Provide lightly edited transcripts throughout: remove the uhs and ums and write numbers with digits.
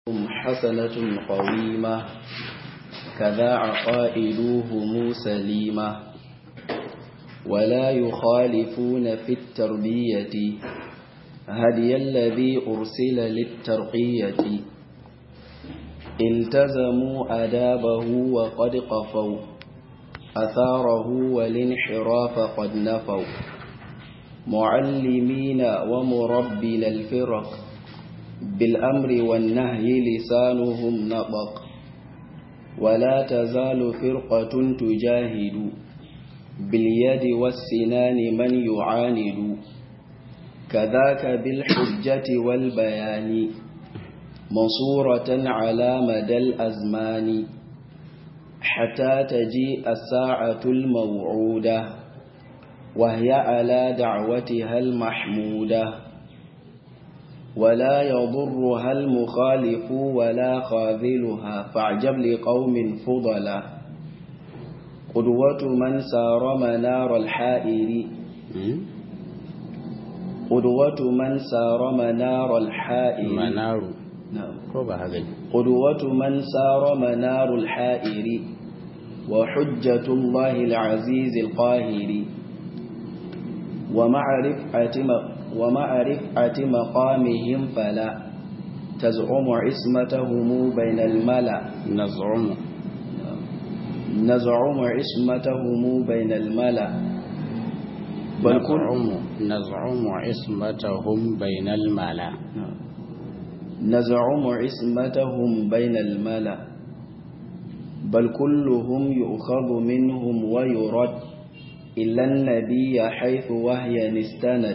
حسنة قويمة كذا عقائدهم سليمة ولا يخالفون في التربية هدي الذي أرسل للترقية التزموا أدابه وقد قفوا أثاره والانحراف قد نفوا معلمين ومربين الفرق بالأمر والنهي لسانهم نطق ولا تزال فرقة تجاهد باليد والسنان من يعاند كذاك بالحجة والبيان منصورة على مدى الأزمان حتى تجيء الساعة الموعودة وهي على دعوتها المحمودة ولا يضرها المخالف ولا خاذلها فاعجب لقوم فضلا قدوة من سار منار الحائر قدوة من سار منار الحائر قدوة من سار منار الحائر وحجة الله العزيز القاهر ومع رفعة مقامهم فلا تزعم عصمتهم بين الملأ نزعم عصمتهم بين الملأ نزعم عصمتهم بين الملأ نزعم عصمتهم بين الملأ بل كلهم يؤخذ منهم ويرد إلا النبي حيث وهي استند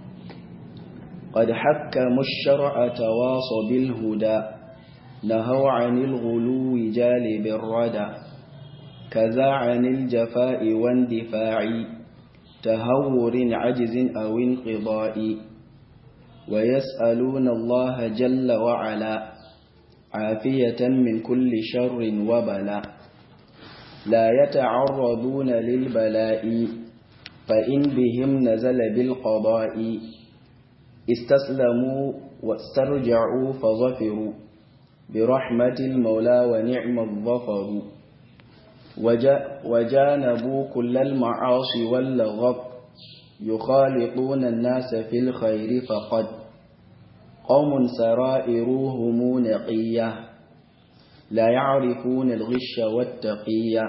قد حكموا الشرع تواصوا بالهدى نهوا عن الغلو جالب الردى كذا عن الجفاء واندفاع تهور عجز أو انقضاء ويسألون الله جل وعلا عافية من كل شر وبلاء لا يتعرضون للبلاء فإن بهم نزل بالقضاء استسلموا واسترجعوا فظفروا برحمة المولى ونعم الظفر وجانبوا كل المعاصي واللغط يخالطون الناس في الخير فقد قوم سرائرهم نقية لا يعرفون الغش والتقية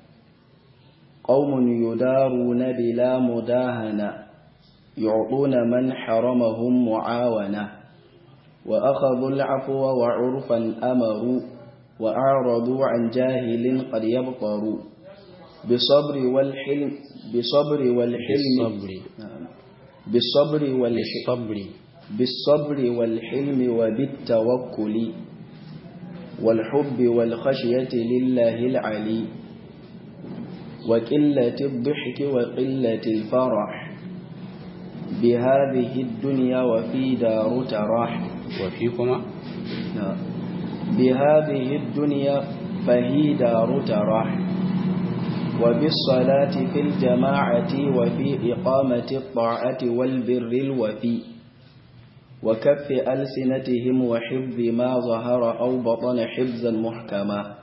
قوم يدارون بلا مداهنة يعطون من حرمهم معاونة وأخذوا العفو وعرفا أمروا وأعرضوا عن جاهل قد يبطروا بالصبر والحلم وبالتوكل والحب والخشية لله العلي وقلة الضحك وقلة الفرح بهذه الدنيا وفي دار تراح وفيكما بهذه الدنيا فهي دار تراح وبالصلاة في الجماعة وفي إقامة الطاعة والبر الوفي وكف ألسنتهم وحفظ ما ظهر أو بطن حفظا محكما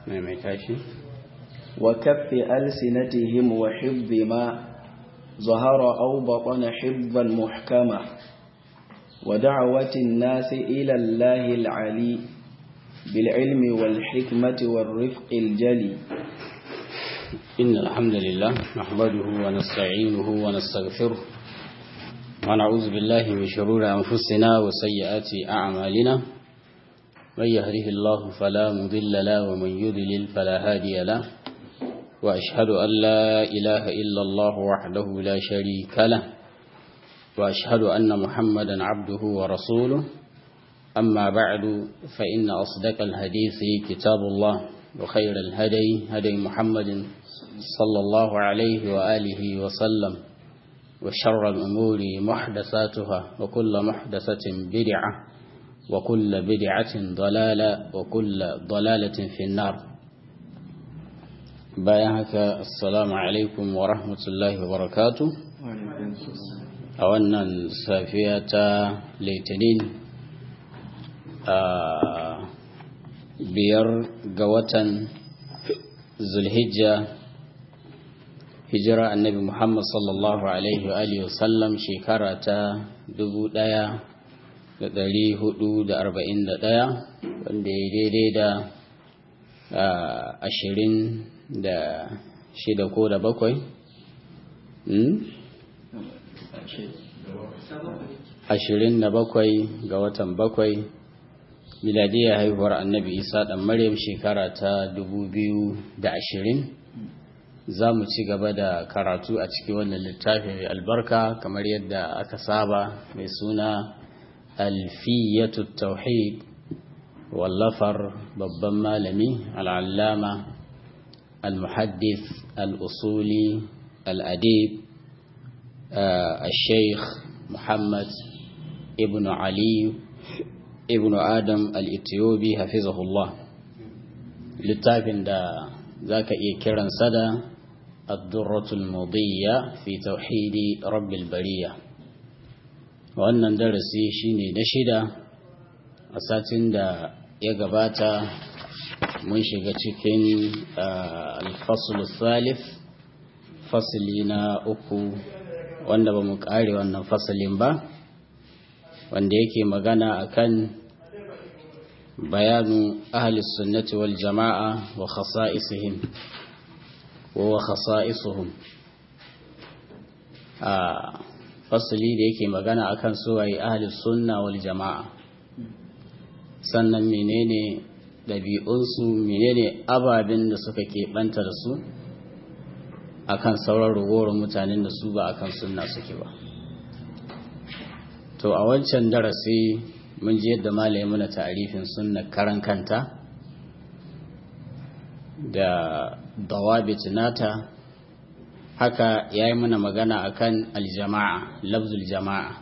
وكف ألسنتهم وحفظ ما ظهر أو بطن حفظا محكما ودعوة الناس إلى الله العلي بالعلم والحكمة والرفق الجلي إن الحمد لله نحمده ونستعينه ونستغفره ونعوذ بالله من شرور أنفسنا وسيئات أعمالنا من يهده الله فلا مضل له ومن يضلل فلا هادي له وأشهد أن لا إله إلا الله وحده لا شريك له وأشهد أن محمدا عبده ورسوله أما بعد فإن أصدق الحديث كتاب الله وخير الهدي هدي محمد صلى الله عليه وآله وسلم وشر الأمور محدثاتها وكل محدثة بدعة وكل بدعة ضلالة وكل ضلالة في النار بايعك السلام عليكم ورحمة الله وبركاته أولا سافية ليتنين ga watan Zulhijja, hijira annabi Muhammad sallallahu alaihi wa alihi wasallam shekara ta 1441, wanda ya daidai da 26 ko da 7 27 ga watan 7 miladiyar haihuwar annabi Isa dan Maryam shekara ta 2020. za mu ci gaba da karatu a cikin wannan littafi mai albarka kamar yadda aka saba, mai suna alfiyatu tauhid wallafar babban malami al'allama al-muhaddith al-usuli al-adib al-sheikh Muhammad ibn Ali ibn Adam al-Ethiopi hafizahullah. Littafin da za ka iya kiransa da الدرة المضية في توحيد رب البرية. wannan darasi shine na shida. A satin da ya gabata mun shiga cikin al-fasl al-thalith, fasli na 3, wanda ba mu kare wannan fasalin ba, wanda yake magana akan bayanu ahli sunnati wal jama'a wa khasa'isihim wa khasa'isuhum. Fasali da yake magana akan suwaye ahlus sunna wal jama'a, sannan menene dabi'unsu, menene ababen da suka keɓanta da su akan sauran ragowar mutanen da su ba akan sunna suke ba. To a wancan darasi mun ji yadda malai muna ta'arifin sunna karan kanta da dawabit nata, haka yayi mana magana akan aljama'a, lafzul jama'a,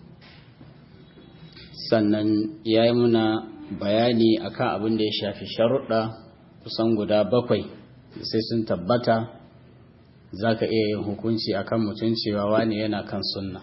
sannan yayi mana bayani akan abin da ya shafi sharuɗa kusan guda 7 sai sun tabbata zaka iya yin hukunci akan mutum cewa wani yana kan sunna.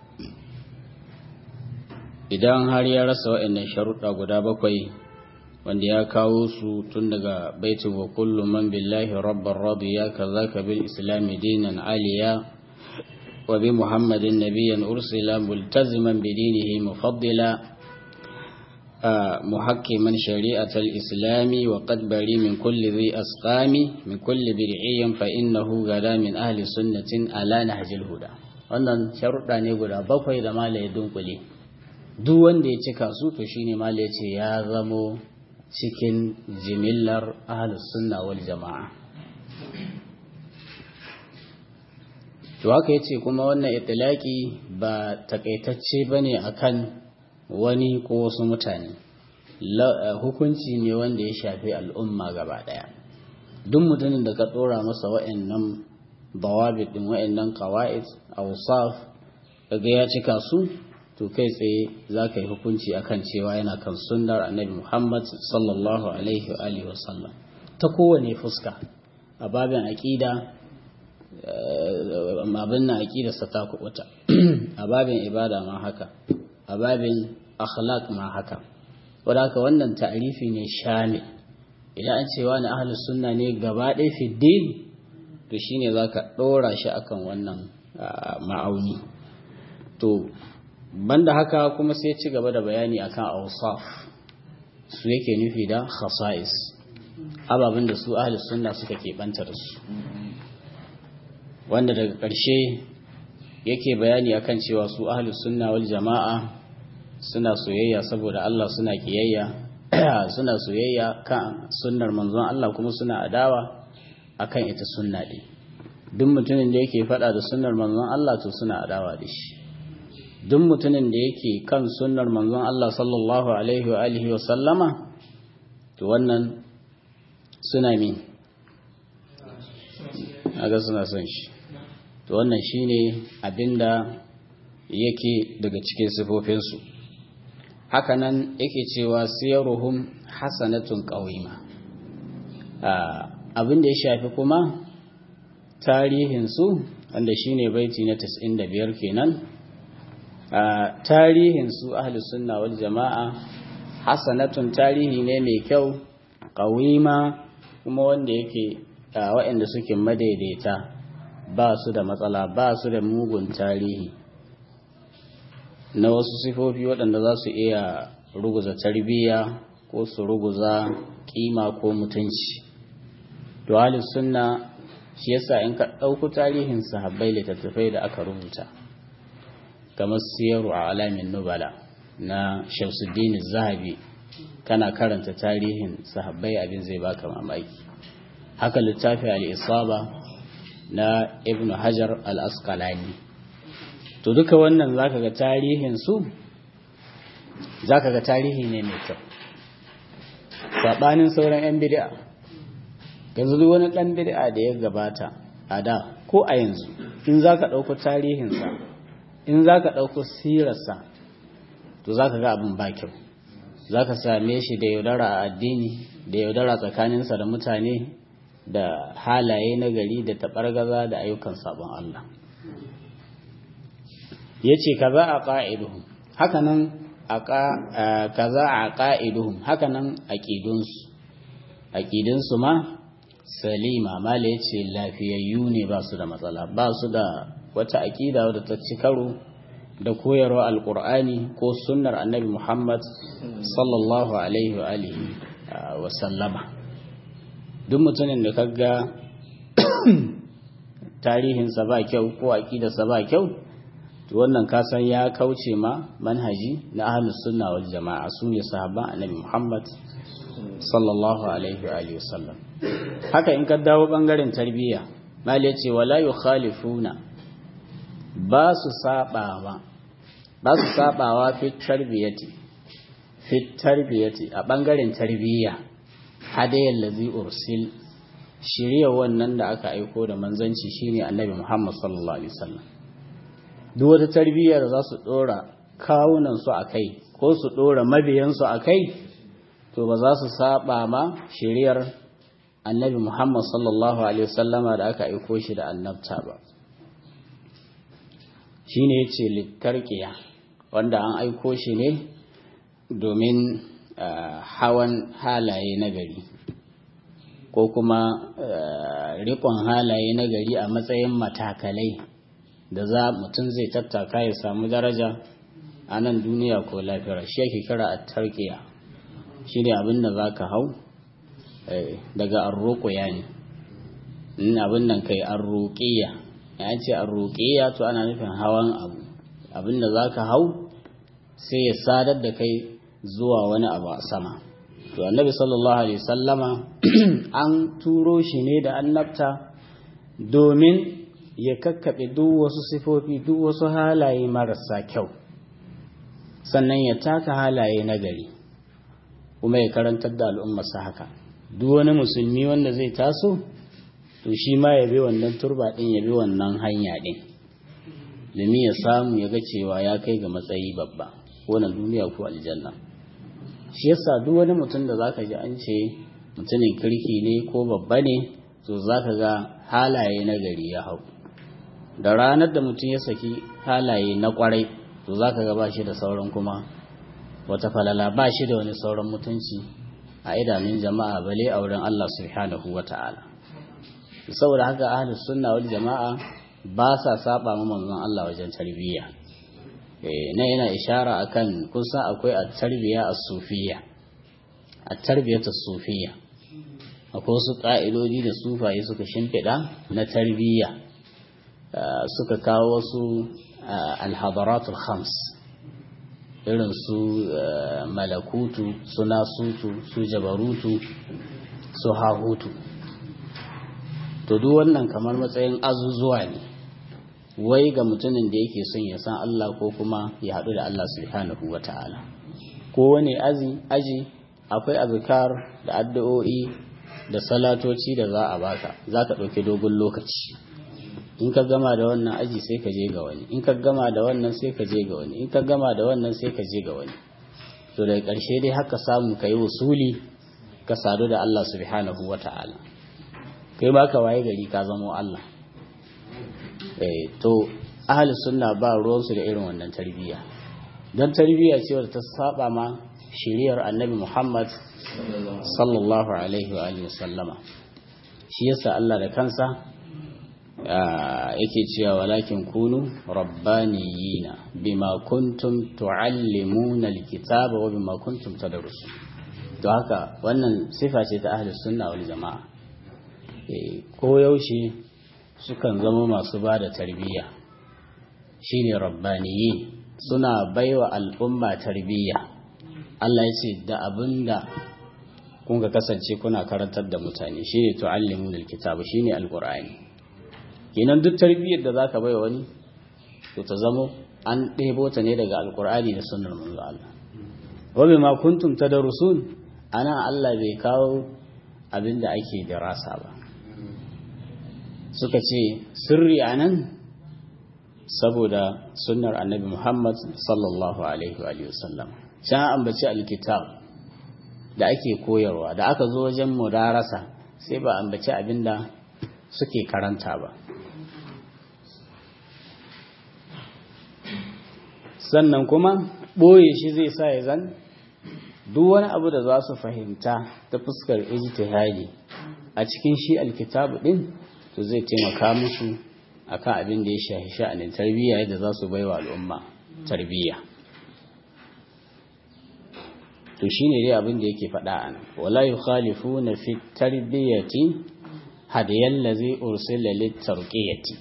Idan har ya rasa waɗannan sharuɗa guda 7 wanda ya kawo su tun daga baitu wa kullu man billahi rabbar radiya kazaka bil islami dinan aliya wa bi muhammadin nabiyyan ursila multaziman bi dinihi mufaddila muhakkiman shari'atal islami wa qad bari min kulli dhi asqami min kulli bid'iyyin fa innahu gada min ahli sunnatin ala nahjil huda. Wannan sharuɗa ne guda 7 da malai dunkule. Duk wanda ya cika su to shine malai ce ya zamo cikin jimillar ahlus sunna wal jama'a. To haka yace kuma wannan itlaqi ba takaitacce bane akan wani ko wasu mutane, hukunci ne wanda ya shafi al'umma gaba daya. Duk mutumin da ka dora masa wa'annan dawabit din, wa'annan qawaid awsaf, kaga ya cika su, to kai tsaye za ka yi hukunci akan cewa yana kan sunnar annabi Muhammad sallallahu alaihi wa alihi wasallam ta kowane fuska. A babin aqida, abin na aqida sa ta kubuta, a babin ibada ma haka, a babin akhlaq ma haka. Wanda haka wannan ta'rifi ne shamil. Idan an ce wani ahlus sunna ne gaba ɗaya fi din, to shine zaka dora shi akan wannan ma'auni. To banda haka kuma sai ci gaba da bayani akan awsaf, su yake nufi da khasa'is, ababen da su ahli sunna suka keɓanta da su, wanda daga ƙarshe yake bayani akan cewa su ahli sunna wal jama'a suna soyayya saboda Allah, suna kiyayya suna soyayya kan sunnar manzon Allah, kuma suna adawa akan ita sunna din. Duk mutumin da yake faɗa da sunnar manzon Allah to suna adawa da shi. Duk mutumin da yake kan sunnar manzon Allah sallallahu alaihi wa alihi wa sallama, to wannan suna min aga suna son shi. To wannan shine abinda yake daga cikin sifofinsu. Hakanan yake cewa siyaruhum hasanatun qawima. Abinda ya shafi kuma tarihinsu, wanda shine baiti na 95 kenan. Tarihin su ahli sunna wal jama'a hasanatun, tarihi ne mai kyau, qawima kuma wanda yake waɗanda suke madaidaita ba su da matsala ba su da mugun tarihi na wasu sifofi waɗanda za su iya ruguza tarbiyya ko su ruguza kima ko mutunci. To ahlus sunna shi yasa in ka ɗauko tarihin sahabbai littattafai da aka rubuta kamar siyaru a alamin nubala na Shamsuddin Zahabi, kana karanta tarihin sahabbai abin zai baka mamaki. Haka littafi al-Isaba na Ibn Hajar al-Asqalani. To duka wannan zaka ga tarihin su, zaka ga tarihi ne mai kyau. Sabanin sauran 'yan bid'a, yanzu duk wani ɗan bid'a da ya gabata a da ko a yanzu, in zaka ɗauko tarihinsa, in zaka ɗauko sirarsa, to zaka ga abin ba kyau. Zaka same shi da yaudara a addini, da yaudara tsakaninsa da mutane, da halaye na gari, da taɓargaza da ayyukan sabon Allah. Yace kaza a qa'iduhum, hakanan kaza a qa'iduhum, hakanan aqidunsu ma salima, mala yace lafiyayyu ne, ba su da matsala, ba su da wata aqida wadda ta ci karo da koyarwa alqur'ani ko sunnar annabi Muhammad sallallahu alaihi wa alihi wa sallama. Duk mutumin da kaga tarihinsa ba kyau ko aqidarsa ba kyau, to wannan kasan ya kauce ma manhaji na ahlus sunna wal jama'a, sune sahabban annabi Muhammad sallallahu alaihi wa alihi wasallam. Haka in ka dawo bangaren tarbiyya, mali yace wala yukhalifuna, ba su sabawa fi tarbiyati a bangaren tarbiyya, hadayan ladhi ursil, shiriya wannan da aka aiko da manzanci shine annabi Muhammad sallallahu alaihi wasallam. Duk wata tarbiyya da za su dora kawunan su akai ko su dora mabiyan su akai, to ba za su saba ma shiriyar annabi Muhammad sallallahu alaihi wasallama da aka aiko shi da annabta ba. Shine yace litarqiya, wanda an aiko shi ne domin hawan halaye na gari ko kuma riƙon halaye na gari a matsayin matakalai da za mutum zai tattaka ya samu daraja a nan duniya ko lafiya. Shi yake kira at-tarqiya, shine abin da zaka hau daga ar-ruqya ne, in abin nan kai ar-ruqiyya, ya ce ar-ruqiyya to ana nufin hawan abin da zaka hau sai ya sadar da kai zuwa wani abu a sama. To annabi sallallahu alaihi wasallama an turo shi ne da annabta domin ya kakkaɓe duk wasu sifofi, duk wasu halaye marasa kyau, sannan ya taka halaye na gari, kuma ya karantar da al'ummarsa haka. Duk wani musulmi wanda zai taso, to shi ma ya bi wannan turba ɗin, ya bi wannan hanya ɗin, domin ya samu ya ga cewa ya kai ga matsayi babba, ko na duniya ko aljanna. Shi yasa duk wani mutum da zaka ji an ce mutumin kirki ne ko babba ne, to zaka ga halaye na gari ya hau. Da ranar da mutum ya saki halaye na kwarai, to zaka ga ba shi da sauran kuma wata falala, ba shi da wani sauran mutunci a idanun jama'a, bale a wurin Allah subhanahu wata'ala. Saboda haka ahlus sunna wal jama'a ba sa saba ma manzon Allah wajen tarbiyya. Na yana ishara akan kusa akwai at-tarbiyya as-sufiyya, at-tarbiyatu as-sufiyya, akwai wasu ƙa'idodi da sufaye suka shimfiɗa na tarbiyya, suka kawo wasu al-hadaratul khams, irin su malakutu, su nasutu, su jabarutu, su hahutu. To duk wannan kamar matsayin azuzuwa ne, wai ga mutumin da yake son ya san Allah ko kuma ya haɗu da Allah subhanahu wa ta'ala. Ko wani aji akwai azkar da addu'o'i da salatoci da za a baka, za ka ɗauki dogon lokaci. In ka gama da wannan aji sai ka je ga wani, in ka gama da wannan sai ka je ga wani, in ka gama da wannan sai ka je ga wani. To daga ƙarshe dai haka samu ka yi wasuli ka sadu da Allah subhanahu wa ta'ala. Kai ba ka waye gari ka zamo Allah. To ahli sunna ba ruwansu da irin wannan tarbiyya, don tarbiyya ce wadda ta saba ma shiriyar annabi Muhammad sallallahu alaihi wa alihi wasallama. Shi yasa Allah da kansa yake cewa walakin kunu rabbaniyina bima kuntum tuallimuna alkitaba wa bima kuntum tadrusun. To haka wannan sifa ce ta ahlus sunna wal jamaa. Ko yaushe sukan zama masu bada tarbiyya, shine rabbaniyin, suna baiwa al'umma tarbiyya. Allah ya ce da abinda kun ga kasance kuna karantar da mutane shine tuallimuna alkitaba, shine alqur'ani. Kenan duk tarbiyyar da zaka bai wani to ta zamo an ɗebo ta ne daga alkur'ani da sunnar manzo Allah. Wa bima kuntum tadrusun, ana Allah bai kawo abin da ake dirasa ba. Suka ce sirri anan saboda sunnar annabi Muhammad sallallahu alaihi wa sallam. Can ambaci alkitab da ake koyarwa, da aka zo wajen mudarasa sai ba ambaci abin da suke karanta ba. Sannan kuma ɓoye shi zai sa ya zan duk wani abu da za su fahimta ta fuskar ijtihadi a cikin shi alkitabu din, to zai taimaka musu akan abin da ya shafi sha'anin tarbiyya yadda za su baiwa al'umma tarbiyya. To shine dai abin da yake faɗa a nan, wala yukhalifuna fi tarbiyati hadiyan ladhi ursila lit-tarqiyati.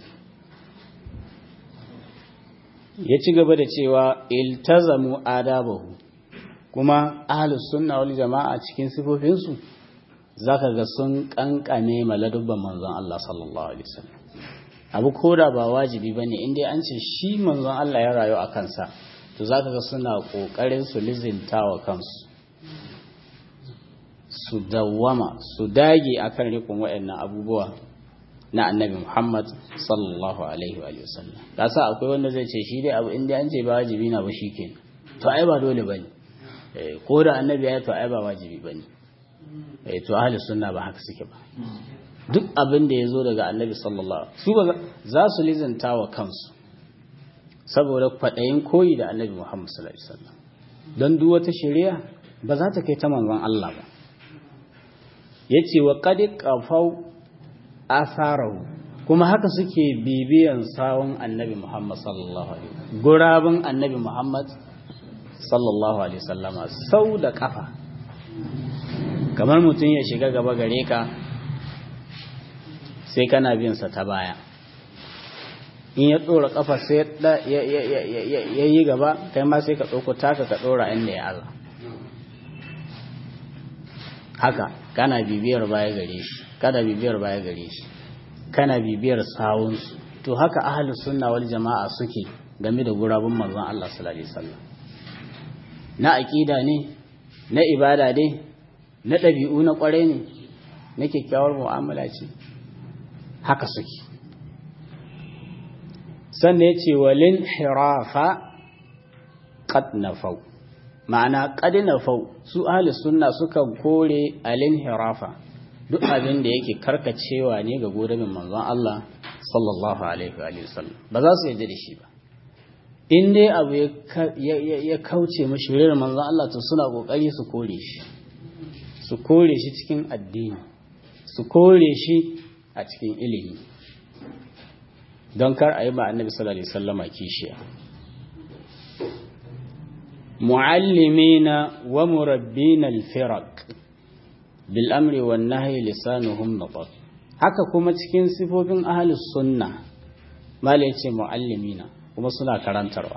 Ya ci gaba da cewa iltazamu adabahu, kuma ahlus sunna wal jama'a cikin sifofinsu zaka ga sun kankane maladubban manzon Allah sallallahu alaihi wasallam. Abu koda ba wajibi bane, indai an ce shi manzon Allah ya rayu a kansa, to zaka ga suna kokarin su lizintawa kansu, su dawwama, su dage akan rikon waɗannan abubuwa na annabi Muhammad sallallahu alaihi wa sallam. Kasa akwai wanda zai ce shi dai abu inda an ce ba wajibi na ba shikenan, to ai ba dole bane. Ko da annabi ya to ai ba wajibi bane. To ahli sunna ba haka suke ba. Duk abin da yazo daga annabi sallallahu su ba za su lizanta wa kansu saboda kwadayin koyi da annabi Muhammad sallallahu alaihi wasallam. Dan duk wata shari'a ba za ta kai ta manzon Allah ba. Yace wa qad qafau asarahu, kuma haka suke bibiyan sawun annabi Muhammad sallallahu alaihi wasallam, gurabun annabi Muhammad sallallahu alaihi wasallama sau da kafa. Kamar mutum ya shiga gaba gare ka sai kana bin sa ta baya, in ya dora kafa sai ya yi gaba, kai ma sai ka dauko taka ka dora inda ya Allah. Haka kana bibiyar baya gare shi, kana bibiyar baya gare shi, kana bibiyar sawunsu. To haka ahlus sunna wal jama'a suke game da gurabun manzon Allah sallallahu alaihi wasallam, na aqida ne, na ibada ne, na dabi'u na kware ne, na kyakkyawar mu'amala ce, haka suke. Sannan yace walin hirafa qad nafau, ma'ana qad nafau, su ahlus sunna sukan kore alin hirafa, duk abin da yake karkacewa ne ga godabin manzon Allah sallallahu alaihi wa sallam, ba za su yarda da shi ba. In dai abu ya kauce mashi shirin manzon Allah, to suna kokari su kore shi, su kore shi cikin addini, su kore shi a cikin ilimi, don kar a yi ba annabi sallallahu alaihi wasallama kishiya. Muallimina wa murabbina al-firaq bil amri wan nahyi lisanuhum nataq. Haka kuma cikin sifofin ahlus sunna mala yace muallimina, kuma suna karantarwa.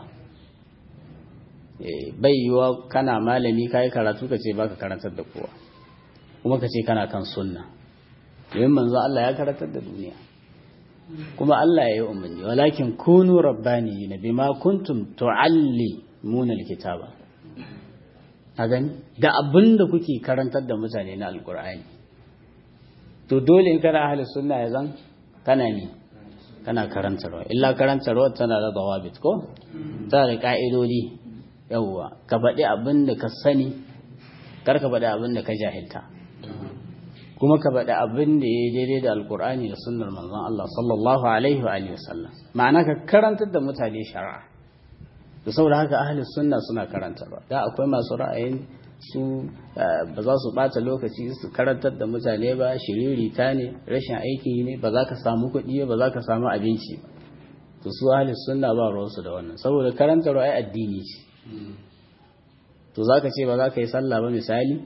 Bai yiwa kana malami kai karatu kace baka karantar da kowa, kuma kace kana kan sunna. Domin manzo Allah ya karantar da duniya, kuma Allah ya yi umarni, walakin kunu rabbaniyina bima kuntum tuallimuna alkitaba. A gani da abin da kuke karantar da mutane na alkur'ani. To dole in kana ahli sunna ya zan kana ne, kana karantarwa. Illa karantarwa tana da dawabit ko tana da ka'idodi. Yawwa, ka faɗi abin da ka sani, kar ka faɗi abin da ka jahilta, kuma ka faɗi abin da ya yi daidai da alkur'ani da sunnar manzon Allah sallallahu alaihi wa alihi wasallam. Ma'ana ka karantar da mutane shari'a. Da saboda haka ahli sunna suna karantarwa. Da akwai masu ra'ayin su ba za su bata lokaci su karantar da mutane ba, shiririta ne, rashin aiki ne, ba za ka samu kuɗi ba za ka samu abinci ba. To su ahli sunna ba ruwansu da wannan, saboda karantarwa ai addini ce. To za ka ce ba za ka yi sallah ba misali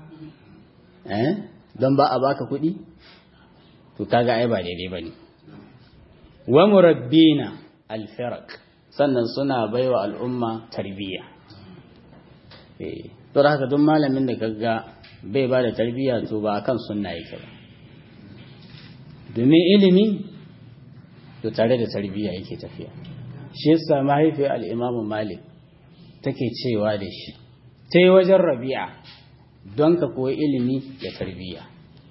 don ba a baka kuɗi, to kaga ai ba daidai ba ne. Wa murabbina alfirak, sannan suna baiwa al'umma tarbiyya. To da haka duk malamin da kaga bai ba da tarbiyya to ba akan sunna yake ba, domin ilimi to tare da tarbiyya yake tafiya. Shi yasa mahaifiyar al-Imam Malik take cewa da shi ta yi wajen Rabi'a don ka koyi ilimi da tarbiyya,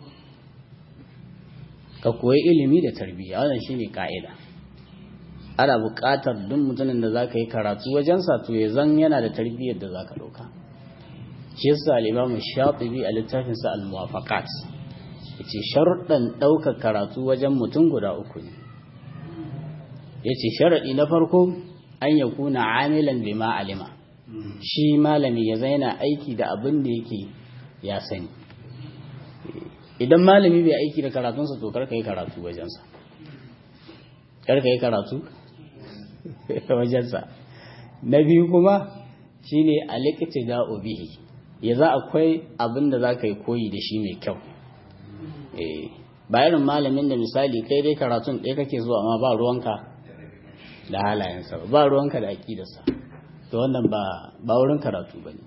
ka koyi ilimi da tarbiyya, wannan shine ka'ida. Ana buƙatar duk mutumin da zaka yi karatu wajensa to ya zan yana da tarbiyyar da zaka ɗauka. Shi yasa al-Imam Shatibi a littafinsa al-Muwafaqat yace sharuɗan ɗaukar karatu wajen mutum guda uku ne. Yace sharaɗi na farko an yakuna amilan bima alima, shi malami ya zaina aiki da abin da yake ya sani. Idan malami bai aiki da karatunsa to karka yi karatu wajensa, karka yi karatu wajensa. Na biyu kuma shine al-iqtida'u bihi, ya za akwai abin da za ka yi koyi da shi mai kyau. Bayan malamin da misali kai dai karatun ɗaya kake zuwa amma ba ruwanka da halayensa, ba ruwanka da aƙidarsa, to wannan ba wurin karatu bane,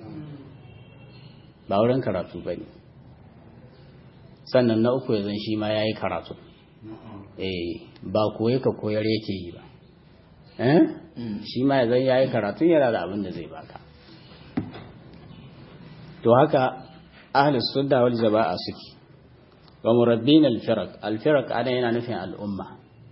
ba wurin karatu bane. Sannan na uku ya zan shi ma yayi karatu, ba koyi ka koyar yake yi ba, shi ma ya zan yayi karatu yana da abin da zai baka. To haka ahli sunna wal jama'a suke. Wa murabbin al-firaq ana yana nufin al'umma.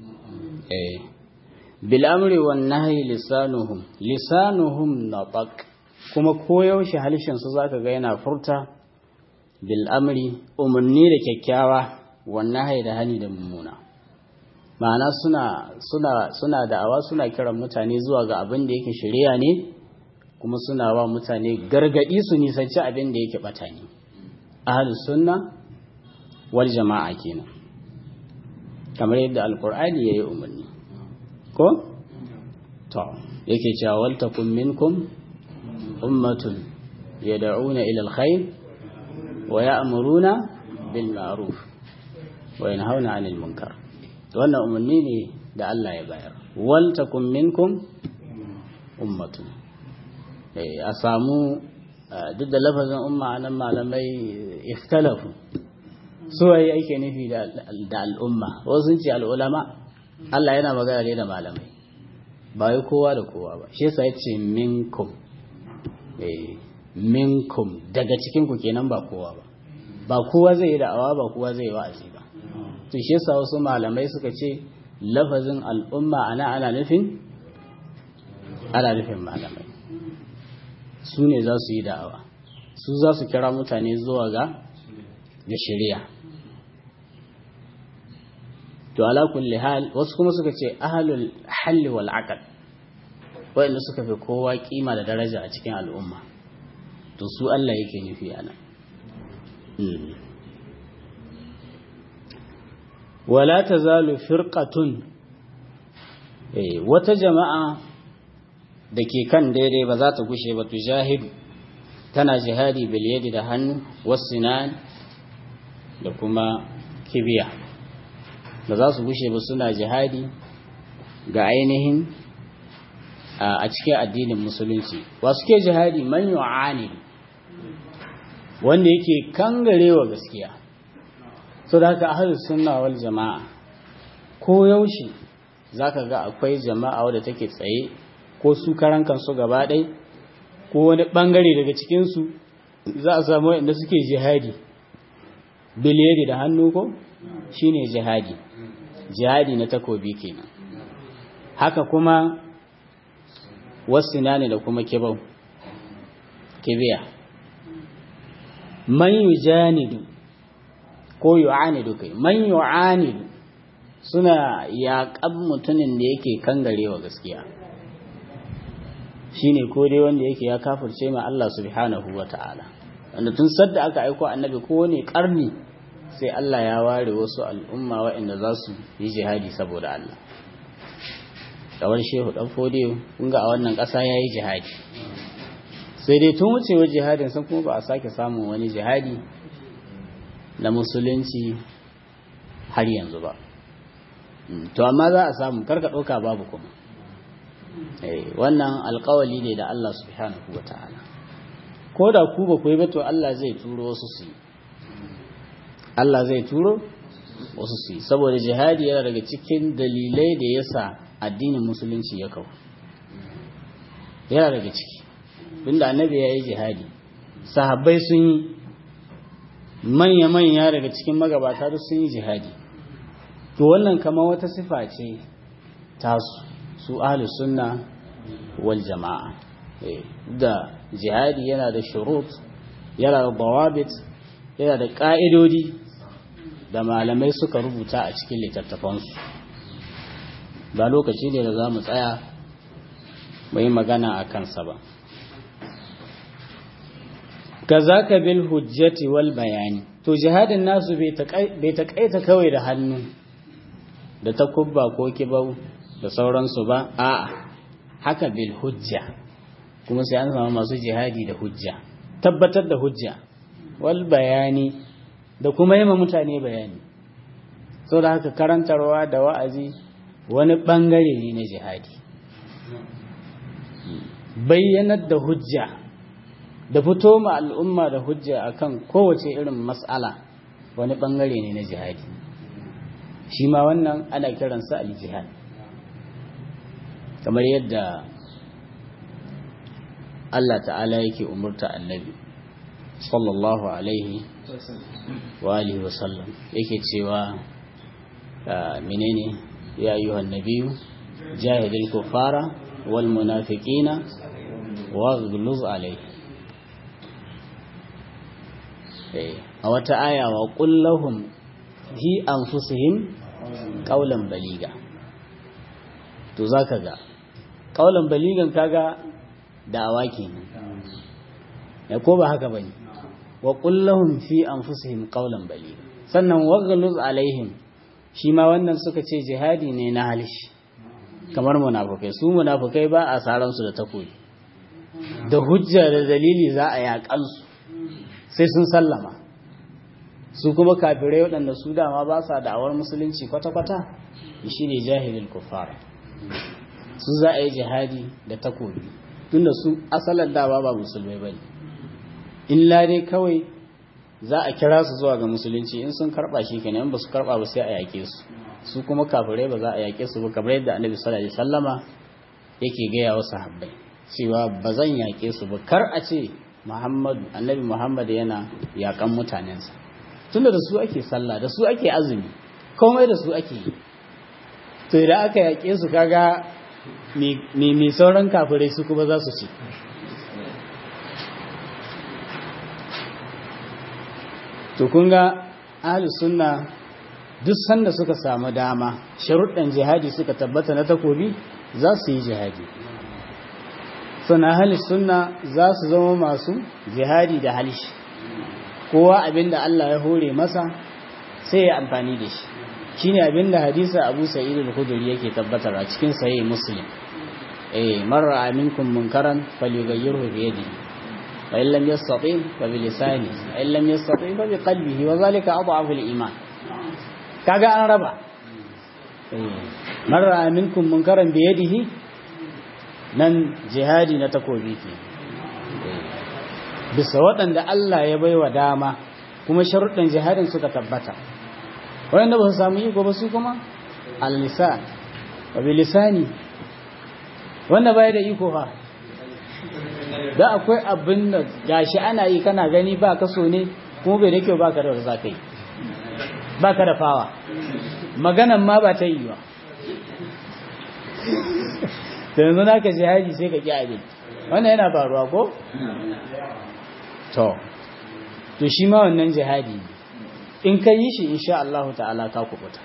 Bil amri wan nahyi lisanuhum nataq, kuma koyaushe halishin su zaka ga yana furta bil amri, umarni da kyakkyawa, wan nahyi da hani da mummuna. Ma'ana suna da'awa, suna kiran mutane zuwa ga abin da yake shari'a ne, kuma suna wa mutane gargadi su nisanci abin da yake bata ne. Ahlus sunna wal jama'a kenan, kamar yadda alqur'ani yayi umarni ko to yake cewa wal takum minkum ummatun yad'una ila alkhair wa ya'muruna bil ma'ruf wa yanhauna 'anil munkar. Wannan umarni ne da Allah ya bayar, wal takum minkum ummatun. A samu duk da lafazin umma nan malamai ikhtalafu, suwaye ake nufi da al'umma. Wasu sun ce al'ulama, Allah yana magana ne da malamai, ba wai kowa da kowa ba. Shi yasa yace minkum, minkum daga cikin ku kenan, ba kowa ba. Ba kowa zai yi da'awa, ba kowa zai yi wa'azi ba. To shi yasa wasu malamai suka ce lafazin al'umma ana nufin malamai. Su ne za su yi da'awa, su za su kira mutane zuwa ga shari'a. To ala kulli hal, wasu kuma suka ce ahlul halli wal aqd, wanda suka fi kowa kima da daraja a cikin al'umma, to su Allah yake nufi ana. Wala tazalu firqatun, wata jama'a da ke kan daidai ba za ta gushe ba, tujahidu, tana jihadi bil yadi da hannu, wasinan da kuma kibiya. Ba za su gushe ba suna jihadi ga ainihin a cikin addinin musulunci. Wa suke jihadi? Man yu'ani, wanda yake kangarewa gaskiya. So da haka ahlus sunna wal jama'a ko yaushe zaka ga akwai jama'a wadda take tsaye, ko su karan kansu gaba ɗai, ko wani ɓangare daga cikinsu za a samu waɗanda suke jihadi biliyari da hannu, ko shi ne jihadi na takobi kenan. Haka kuma wasu ne da kuma kibiya. Man yujanidu ko yu'anidu, kai man yu'anidu suna yaƙan mutumin da yake kangarewa gaskiya. shine ko dai wanda yake ya kafirce ma Allah subhanahu wata'ala, wanda tun sadda aka aiko annabi ko ne karni sai Allah ya ware wasu al'umma waɗanda za su yi jihadi saboda Allah. Kawar Shehu Dan Fodiyo kun ga a wannan ƙasa ya yi jihadi, sai dai tun wucewar jihadin sun kuma ba a sake samun wani jihadi na musulunci har yanzu ba. To amma za a samu, karka ɗauka babu kuma. Wannan alƙawali ne da Allah subhanahu wa ta'ala, ko da ku ba ku yi ba to Allah zai turo wasu su yi. Allah zai turo wasu su yi, saboda jihadi yana daga cikin dalilai da ya sa addinin musulunci ya kawo, yana daga ciki. Tunda annabi ya yi jihadi, sahabbai sun yi, manya-manya daga cikin magabata duk sun yi jihadi. To wannan kama wata sifa ce tasu su ahlus sunna wal jama'a. Da jihadi yana da shurut, yana da dawabit, yana da ka'idodi da malamai suka rubuta a cikin littattafansu. Ba lokaci ne da za mu tsaya mu yi magana a kansa ba. Kazaka bil hujjati wal bayani. To jihadin nasu bai taƙaita kawai da hannu da takubba ko kibau da sauransu ba, a'a haka bil hujja, kuma sai an samu masu jihadi da hujja, tabbatar da hujja, wal bayani da kuma yi mutane bayani. So da haka karantarwa da wa'azi wani ɓangare ne na jihadi. Bayyanar da hujja da fito ma al'umma da hujja akan kowace irin mas'ala wani ɓangare ne na jihadi. Shi ma wannan ana kiransa al-jihad, kamar yadda Allah ta'ala yake umurta annabi sallallahu alaihi wa alihi wa sallam, yake cewa menene ya ayyuhan nabiyyu jahidil kuffara wal munafiqina waghluz alaihi. A wata aya wa qul lahum fi anfusihim qawlan baliga. To zaka ga qawlan baligan kaga da'awa kenan, ya ko ba haka bane. Wa qul lahum fi anfusihim qawlan baliga, sannan waghluz alaihim shi ma wannan suka ce jihadi ne na halishi, kamar munafukai. Su munafukai ba a saran su da takobi, da hujja da dalili za a yakan su sai sun sallama. Su kuma kafirai waɗanda su dama ba sa da'awar musulunci kwata-kwata, shi ne jahilul kuffar. Su za a yi jihadi da takobi, tunda su asalin dama ba musulmai bane, illa dai kawai za a kira su zuwa ga musulunci. In sun karba shi kenan, in ba su karba ba sai a yake su. Su kuma kafirai ba za a yake su ba, kamar yadda annabi sallallahu alaihi wasallama yake gaya wa sahabbai cewa ba zan yake su ba, kar a ce annabi Muhammad yana yakan mutanensa, tunda da su ake sallah, da su ake azumi, komai da su ake yi. To idan aka yake su, kaga me sauran kafirai su kuma za su ci. To kun ga ahlus sunna duk sanda suka samu dama, sharuɗan jihadi suka tabbata na takobi, za su yi jihadi. Sannan ahlus sunna za su zama masu jihadi da halishi. Kowa abinda Allah ya hore masa sai ya amfani da shi. Shine abinda hadisi Abu Sa'id al-Khudri yake tabbatar a cikin sahih Muslim. Man ra'a minkum munkaran falyughayyirhu bi yadihi, fa in lam yastati' fa bi lisanihi, fa in lam yastati' fa bi qalbihi, wa dhalika adhafu al-iman. Kaga an raba. Man ra'a minkum munkaran bi yadihi, nan jihadi na takobi ke. Bisa waɗanda Allah ya baiwa dama kuma sharuɗin jihadin suka tabbata. Waɗanda ba su samu iko ba su kuma al-lisan wa bi lisani, wanda bai da iko fa, da akwai abin da gashi ana yi kana gani ba ka so ne, kuma bai da kyau, baka da za ka yi, baka da fawa, maganan ma ba ta yi ba. Da yanzu naka jihadi sai ka ki abin, wannan yana faruwa ko? To shi ma wannan jihadi in ka yi shi insha Allah ta'ala ka kubuta.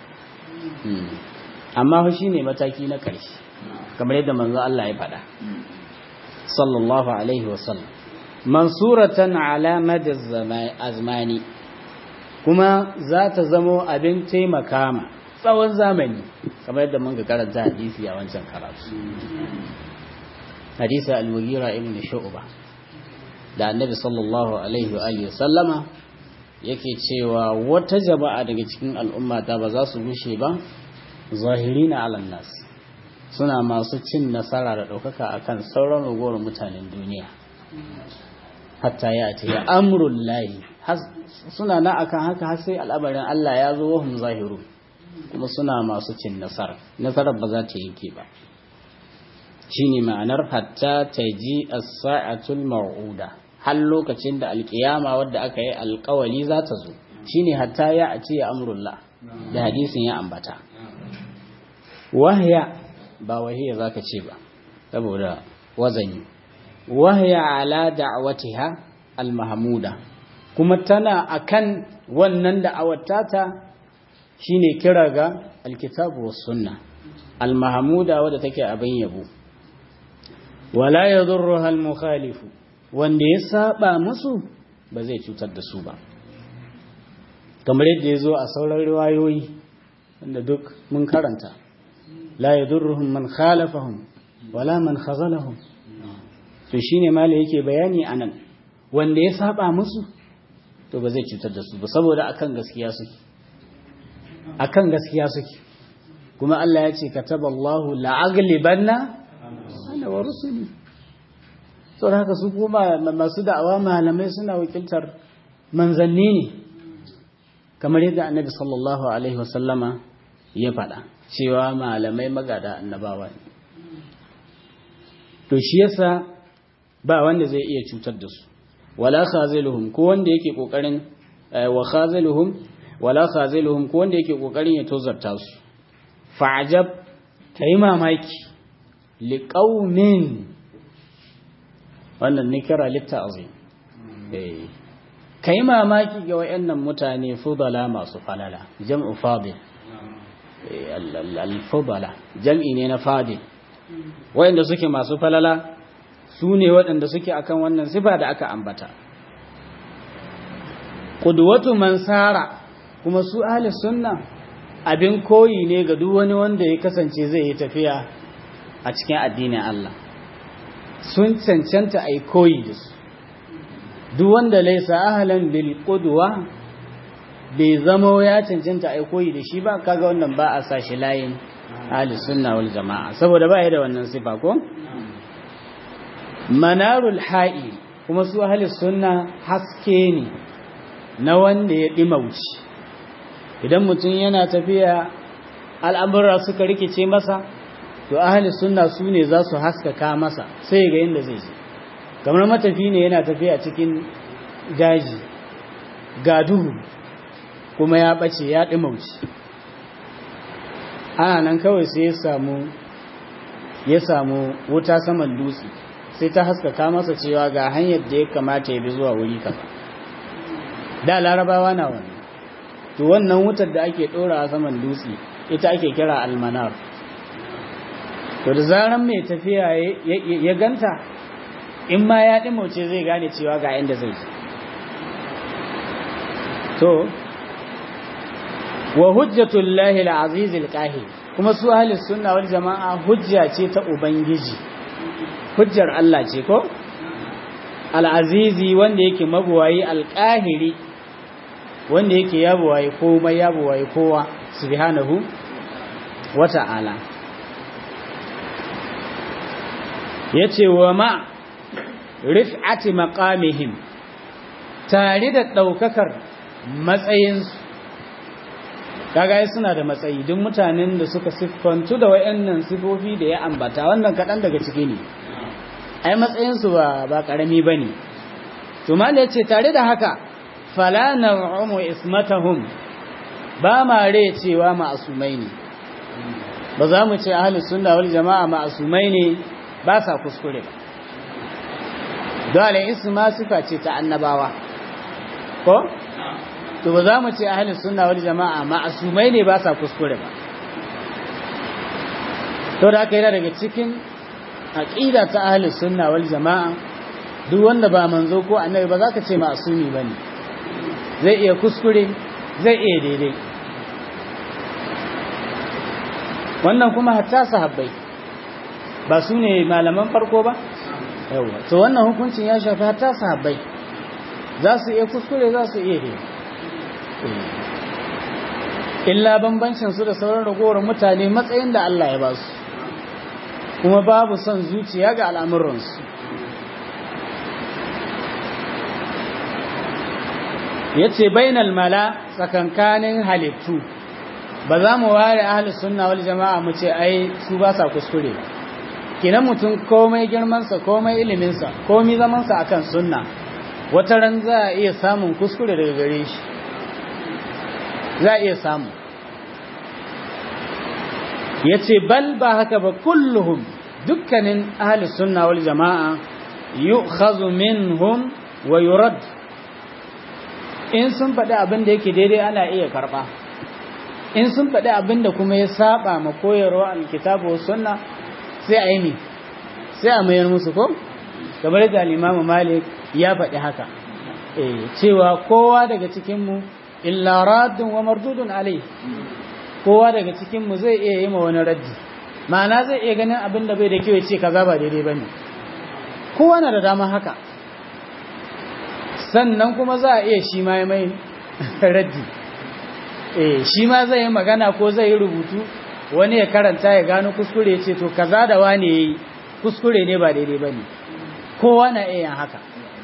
Amma shi ne mataki na ƙarshe, kamar yadda manzo Allah ya faɗa. sallallahu alaihi wasallam mansuratan ala madaz azmani kuma za ta zamo abin taimaka ma tsawon zamani kamar yadda mun ga karanta hadisi a wancan karatu hadisi al-mughira ibn shu'ba da annabi sallallahu alaihi wa alihi sallama yake cewa wata jama'a daga cikin al'umma ta ba za su gushe ba zahirina ala nas suna masu cin nasara da daukaka akan sauran ragowar mutanen duniya hatta ya ce ya amrul lahi suna na akan haka har sai al'amarin Allah ya zo wahum zahiru kuma suna masu cin nasarar ba za ta yanke ba shine ma'anar hatta taji as-sa'atul maw'uda har lokacin da alkiyama wadda aka yi alkawali za ta zo shine hatta ya ce ya amrullah da hadisin ya ambata wahya ba wahiya zaka ce ba saboda wazani wahya ala da'watiha al-mahmuda kuma tana akan wannan da'awatata shine kira ga alkitabu was sunna al-mahmuda wadda take abin yabo wala yadurruha al-mukhalifu wanda ya saba musu ba zai cutar da su ba kamar yadda ya zo a sauran riwayoyi wanda duk mun karanta la yadurruhum man khalafahum wala man khazalahum to shine mala yake bayani anan wanda ya saba musu to ba zai cutar da su ba saboda akan gaskiya suke kuma Allah ya ce kataballahu la'aglibanna ana wa rusuli saboda haka su kuma masu da'awa malamai suna wakiltar manzanni ne kamar yadda annabi sallallahu alaihi wasallama ya faɗa cewa malamai magada annabawa ne to shi yasa ba wanda zai iya cutar da su wala khaziluhum ko wanda yake kokarin ko wanda yake kokarin ya tozarta su fa'ajab kai mamaki liqaumin wannan nikira litta'zim kai mamaki ga wayannan mutane fudala masu falala jam'u fadil al-fudala jam'i ne na fadil wayanda suke masu falala su ne waɗanda suke akan wannan sifa da aka ambata qudwatu man sara kuma su ahli sunna abin koyi ne ga duk wani wanda ya kasance zai yi tafiya a cikin addinin Allah sun cancanta ai koyi da su duk wanda laysa ahlan bil qudwa bai zama ya cancanta ai koyi da shi ba kaga wannan ba a sashi layin ahli sunna wal jamaa saboda ba ya da wannan sifa ko manarul ha'i kuma su ahli sunna haske ne na wanda ya dimauci idan mutum yana tafiya al'amura suka rikice masa to ahli sunna su ne za su haskaka masa sai ga yanda zai je kamar matafi ne yana tafiya cikin daji ga duhu kuma ya bace ya dimauci ana nan kawai sai ya samu wuta saman dutse sai ta haskaka masa cewa ga hanyar da ya kamata ya bi zuwa wuri kaza da larabawa na wannan to wannan wutar da ake dora a saman dutse ita ake kira almanar to da zaran mai tafiya ya ganta in ma ya dimauce zai gane cewa ga inda zai je to wa hujjatullahi al-aziz al-qahir kuma su ahli sunna wal jamaa hujja ce ta ubangiji hujjar Allah ce ko al-azizi wanda yake mabuwayi al-qahiri wanda yake yabuwayi komai yabuwayi kowa subhanahu wata'ala yace wa ma rif'ati maqamihim tare da daukakar matsayinsu kaga suna da matsayi duk mutanen da suka siffantu da wayannan sifofi da ya ambata wannan kadan daga ciki ne ai matsayin su ba karami bane to malai yace tare da haka fala na'umu ismatahum ba ma re cewa ma'asumai ne ba za mu ce ahlus sunna wal jamaa ma'asumai ne ba sa kuskure ba dole isma sifa ce ta annabawa ko to ba za mu ce ahlus sunna wal jamaa ma'asumai ne ba sa kuskure ba to da kai daga cikin aqida ta ahlus sunna wal jamaa duk wanda ba manzo ko annabi ba zaka ce ma'sumi bane zai iya kuskure zai iya daidai wannan kuma hatta sahabbai ba su ne malaman farko ba yawa to wannan hukuncin ya shafi hatta sahabbai za su iya kuskure za su iya daidai illa bambancin su da sauran ragowar mutane matsayin da Allah ya ba su kuma babu son zuciya ga al'amuransu yace bainal mala tsakankanin halittu ba za mu ware ahlus sunna wal jama'a mu ce ai su ba sa kuskure kinan mutum komai girman sa komai ilimin sa komai zaman sa akan sunna wata ran za a iya samun kuskure daga gare shi za a iya samu yace bal ba haka ba kulluhum dukkanin ahlus sunna wal jama'a yu'khadhu minhum wa yurad in sun faɗi abin da yake daidai ana iya karɓa in sun faɗi abin da kuma ya saba ma koyarwa alkitabu sunna sai a yi ne sai a mayar musu ko kamar da al-Imam Malik ya faɗi haka cewa kowa daga cikin mu illa raddun wa mardudun alai kowa daga cikin mu zai iya yi ma wani raddi ma'ana zai iya ganin abin da bai da kyau ya ce kaza ba daidai bane kowa na da dama haka sannan kuma za a iya shi ma mai raddi shi ma zai yi magana ko zai yi rubutu wani ya karanta ya gano kuskure ce to kaza da wane yayi kuskure ne ba daidai bane kowa na iya yin haka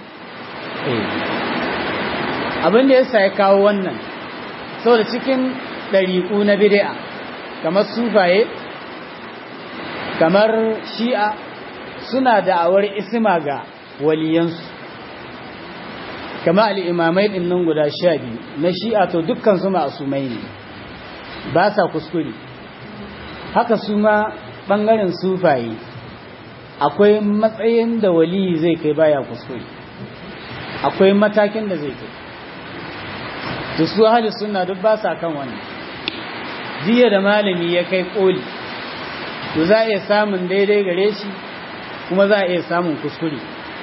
abin da yasa ya kawo wannan saboda cikin dariku na bid'a kamar sufaye kamar shi'a suna da'awar isma ga waliyansu kama al'imamai ɗin nan guda 12 na shi'a to dukkan su ma'asumai ne ba sa kuskure haka su ma ɓangaren sufaye akwai matsayin da wali zai kai baya kuskure akwai matakin da zai kai da su ahli sunna duk ba sa kan wannan jiya da malami ya kai koli to za a iya samun daidai gare shi kuma za a iya samun kuskure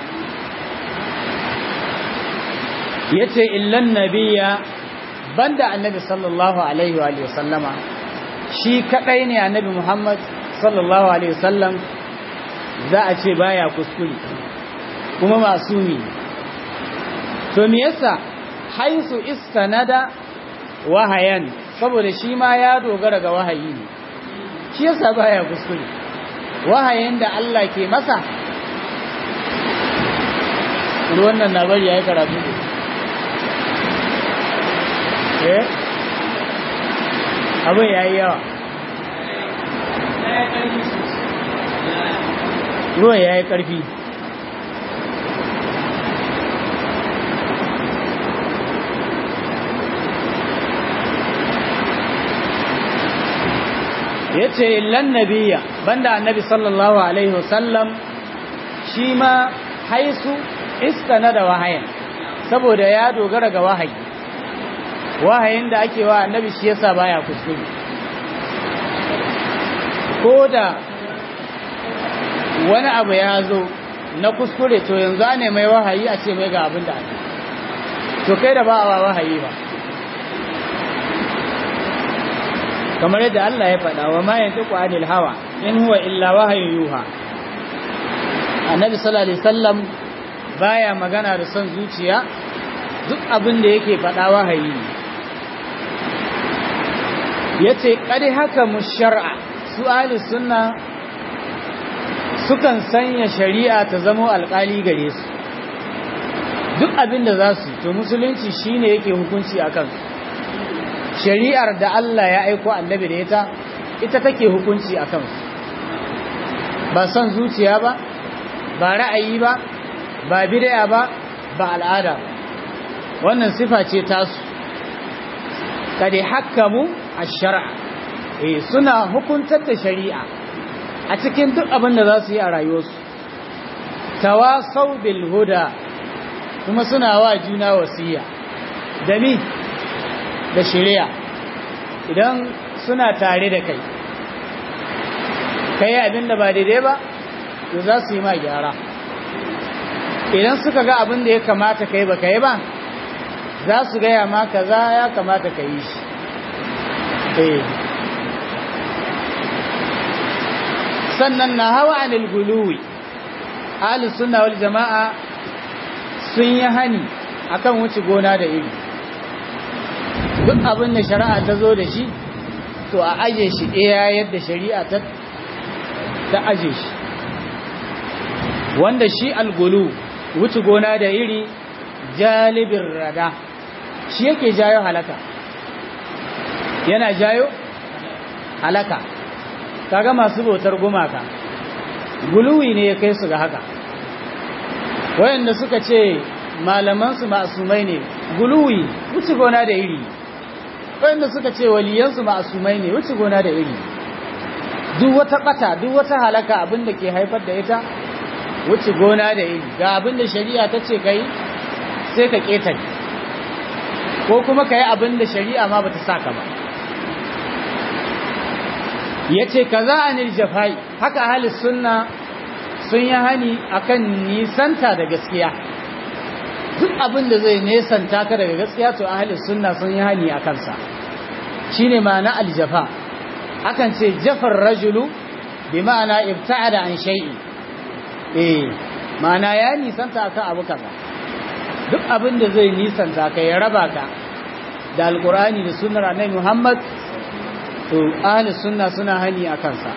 yace illan nabiyya banda annabi sallallahu alaihi wa sallama shi kadai ne annabi Muhammad sallallahu alaihi wasallam za a ce baya kuskure kuma masumi to me yasa haisu istanada wahayan saboda shi ma ya dogara ga wahayi ne shi yasa baya kuskure wahayin da Allah ke masa ruwan nan na bari yayi karatu abin ya yi yawa ruwan ya yi ƙarfi ya ce illan nabiya banda annabi sallallahu alaihi wasallam shi ma haisu istana da wahayin saboda ya dogara ga wahayi wahayin da ake wa annabi shi yasa baya kuskure ko da wani abu ya zo na kuskure to yanzu ne mai wahayi a ce mai ga abin da ake to kai da ba a wahayi ba kamar yadda Allah ya faɗa wa ma yantiqu anil hawa in huwa illa wahyun yuha annabi sallallahu alaihi wasallam baya magana da son zuciya duk abin da yake faɗa wahayi ne yace kadi haka mushar'a su ahli sunna sukan sanya shari'a ta zama alƙali gare su duk abin da za su to musulunci shine yake hukunci akan su shari'ar da Allah ya aiko annabi da ita take hukunci akan su ba son zuciya ba ba ra'ayi ba ba bid'a ba ba al'ada wannan sifa ce tasu kadi hakamu ash-shar'a suna hukuntar da shari'a a cikin duk abin da za su yi a rayuwarsu tawasaw bil huda kuma suna wa juna wasiya da ni da shari'a idan suna tare da kai kai abin da ba daidai ba to za su yi ma gyara idan suka ga abin da ya kamata kai ba kai ba za su gaya ma kaza ya kamata ka yi shi sannan na hawa anil guluwi ahlus sunna wal jama'a sun yi hani akan wuce gona da iri duk abin da shari'a ta zo da shi to a aje shi yadda shari'a ta aje shi wanda shi algulu wuce gona da iri jalibin rada shi yake jayo halaka yana jayo halaka kaga masu bautar gumaka guluwi ne ya kai su ga haka wayanda suka ce malamansu ma'asumai ne guluwi wuce gona da iri wayanda suka ce waliyansu ma'asumai ne wuce gona da iri duk wata bata duk wata halaka abinda ke haifar da ita wuce gona da iri ga abinda shari'a ta ce kai sai ka ketare ko kuma kai abinda shari'a ma bata saka ba yace kaza anil jafai haka ahli sunna sun yi hani akan nisanta da gaskiya duk abin da zai nesanta ka daga gaskiya to ahli sunna sun yi hani akan sa shine ma'ana aljafa akan ce jafar rajulu bi ma'ana ibta'ada an shay'i ma'ana ya nisanta akan abu kaza duk abin da zai nisanta ka ya raba ka da alqur'ani da sunnar annabi Muhammad to ahli sunna suna hani akan sa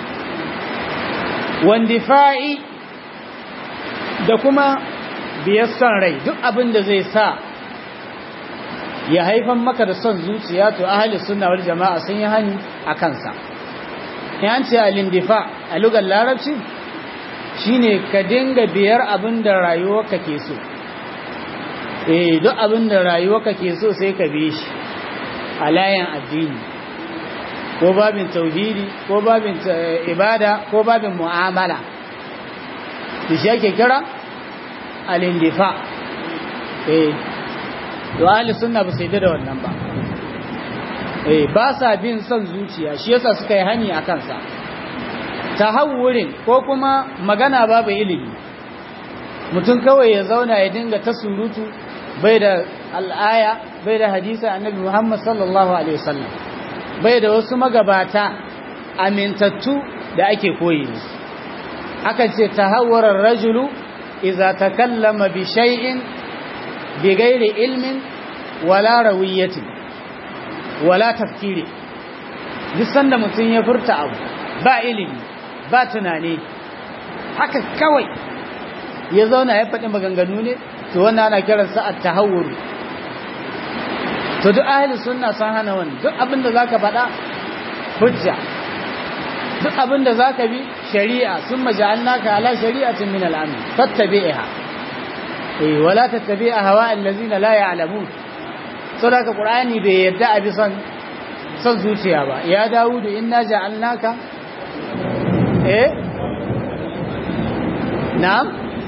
wandifa'i da kuma biyar son rai duk abin da zai sa ya haifan maka da son zuciya to ahli sunna wal jama'a sun yi hani akan sa yan ce al-indifa a lugar larabci shine ka dinga biyar abin da rayuwarka ke so duk abin da rayuwarka ke so sai ka bi shi a layin addini ko babin tauhidi ko babin ibada ko babin mu'amala shi yake kira al-indifa to ahli sunna ba sai da wannan ba ba sa bin son zuciya shi yasa suka yi hani akan sa tahawurin ko kuma magana babu ilimi mutum kawai ya zauna ya dinga ta surutu bai da al'aya bai da hadisi annabi Muhammad sallallahu alaihi wasallam bai da wasu magabata amintattu da ake koyi da su akan ce tahawwarar rajulu idza takallama bi shay'in bi ghairi ilmin wala rawiyatin wala tafkiri duk sanda mutum ya furta abu ba ilimi ba tunani haka kawai ya zauna ya faɗi maganganu ne to wannan ana kiransa at-tahawwur to duk ahli sunna sun hana wannan duk abinda zaka faɗa hujja duk abinda zaka bi shari'a summa ja'alnaka ala shari'atin min al-amr fattabi'ha wala tattabi'a hawa allazina la ya'lamun saboda qur'ani bai yadda abi son zuciya ba ya dawudu inna ja'alnaka na'am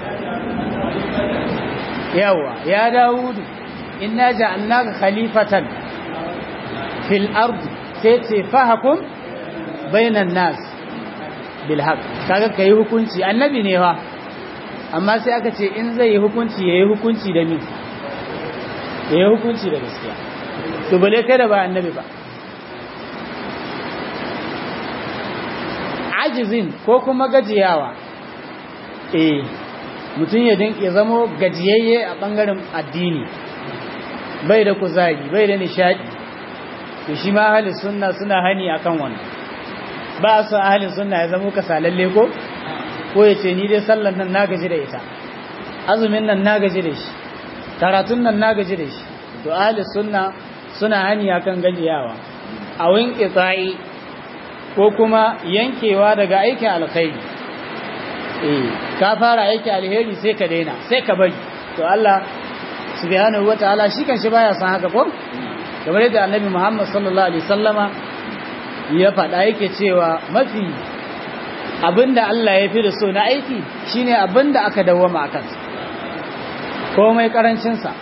yawa ya dawudu inna ja'alnaka khalifatan fil ardi sai fahkum bainan nas bil haqq kaga kai hukunci annabi ne fa amma sai aka ce in zai yi hukunci yayi hukunci da ni yayi hukunci da gaskiya to bale kai da ba annabi ba ajizin ko kuma gajiyawa mutum ya zamo gajiyayye a bangaren addini bai da kuzari bai da nishadi to shi ma ahli sunna suna hani akan wannan ba su ahli sunna ya zamo kasalalle ko yace ni dai sallan nan na gaji da ita azumin nan na gaji da shi karatun nan na gaji da shi to ahli sunna suna hani akan gajiyawa a winki tsayi ko kuma yankewa daga aikin alkhairi ka fara aiki alheri sai ka daina sai ka bari to Allah subhanahu wataala shi kan shi baya san haka ko kamar yadda annabi Muhammad sallallahu alaihi wasallama ya faɗa yake cewa mafi abinda Allah ya fi da so na aiki shine abinda aka dawwama akan sa komai karancin sa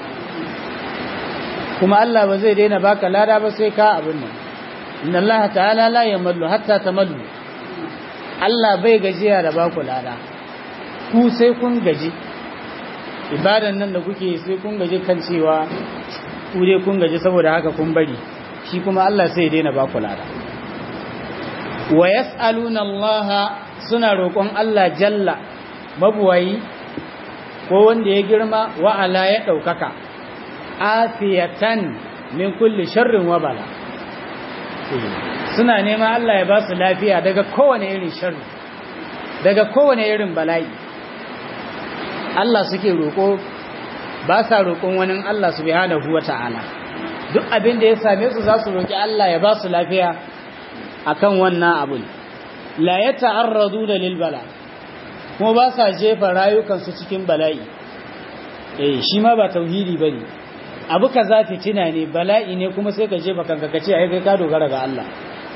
kuma Allah ba zai daina baka lada ba sai ka abin nan inna Allah ta'ala la yamallu hatta tamallu Allah bai gajiya da baku lada ku sai kun gaji ibadan nan da kuke sai kun gaji kan cewa ku dai kun gaji saboda haka kun bari shi kuma Allah sai ya daina baku lada wa yas'aluna Allah suna roƙon Allah jalla mabuwayi ko wanda ya girma wa ala ya daukaka afiyatan min kulli sharrin wa bala suna neman Allah ya ba su lafiya daga kowane irin sharri daga kowane irin bala'i Allah suke roƙo ba sa roƙon wani Allah subhanahu wata'ala duk abin da ya same su za su roƙi Allah ya ba su lafiya akan wannan abun la yata'arradu lil bala kuma ba sa jefa rayukansu cikin bala'i shi ma ba tauhidi bane abu kaza fitina ne bala'i ne kuma sai ka jefa kanka kace ai kai ka dogara ga Allah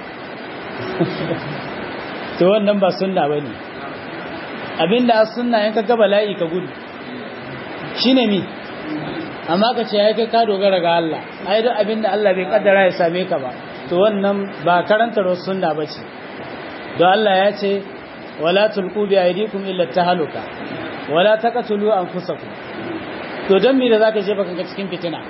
to wannan ba sunna bane abinda as sunna in kaga bala'i ka gudu shine mi amma ka ce ai kai ka dogara ga Allah ai duk abinda Allah bai kaddara ya same ka ba to wannan ba karantar sunna bace don Allah ya ce wala tulqu bi aydikum illa tahaluka wala taqtulu anfusakum to dan me da zaka jefa kanka cikin fitina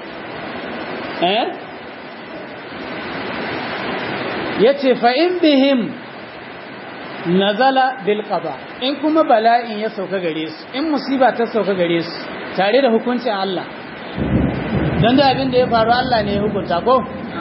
yace fa in bihim nazala bil qada in kuma bala'in ya sauka gare su in musiba ta sauka gare su tare da hukuncin Allah dan da abin da ya faru Allah ne ya hukunta ko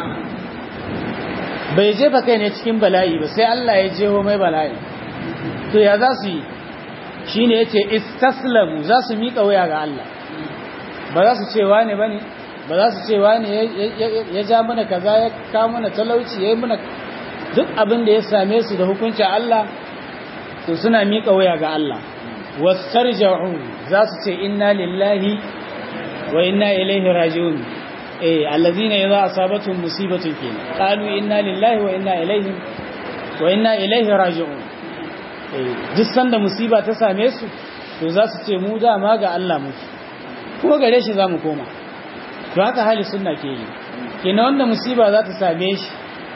bai jefa kai ne cikin bala'i ba sai Allah ya jeho mai bala'i to ya za su yi shine yace istaslamu za su miƙa waya ga Allah ba za su ce wane bane ba za su ce wane ya ja mana kaza ya kawo mana talauci yayi mana duk abin da ya same su da hukuncin Allah to suna miƙa waya ga Allah wastarja'u za su ce inna lillahi wa inna ilaihi raji'un allazina idza asabatuhum musibatun qalu inna lillahi wa inna ilaihi raji'un duk sanda musiba ta same su to za su ce mu dama ga Allah muke kuma gare shi zamu koma to haka hali sunna ke yi kenan wanda musiba za ta same shi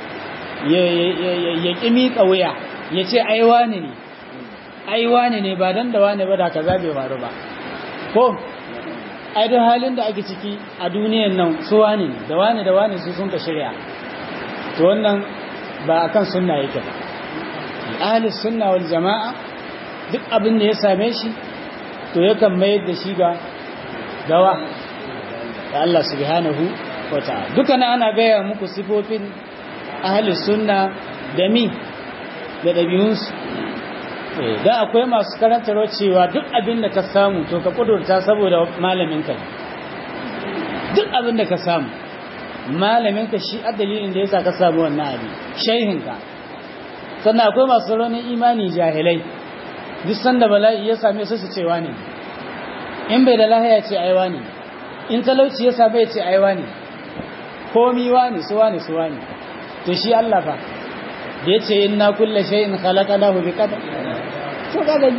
ya kimi kauya ya ce ai wane ne ba dan da wane ba da kaza bai faru ba ko ai duk halin da ake ciki a duniyan nan su wane ne da wane su sun ka shirya to wannan ba akan sunna yake ba ahli sunna wal jamaa duk abin da ya same shi to yakan mayar da shi ga gawa da Allah subhanahu wataala dukkan ana gaya muku sifofin ahli sunna da mi da dabi'unsu da akwai masu karantarwa cewa duk abin da ka samu to ka kudurta saboda malaminka duk abin da ka samu malaminka shi a dalilin da yasa ka samu wannan abin shehinka sannan akwai masu raunin imani jahilai duk sanda bala'i ya same su cewa ne in bai da lahiya ce aiwa ne in talauci ya same ya ce aiwa ne komi wani su wani to shi Allah fa da yace inna kulla shay'in khalaqnahu biqadar to ga gani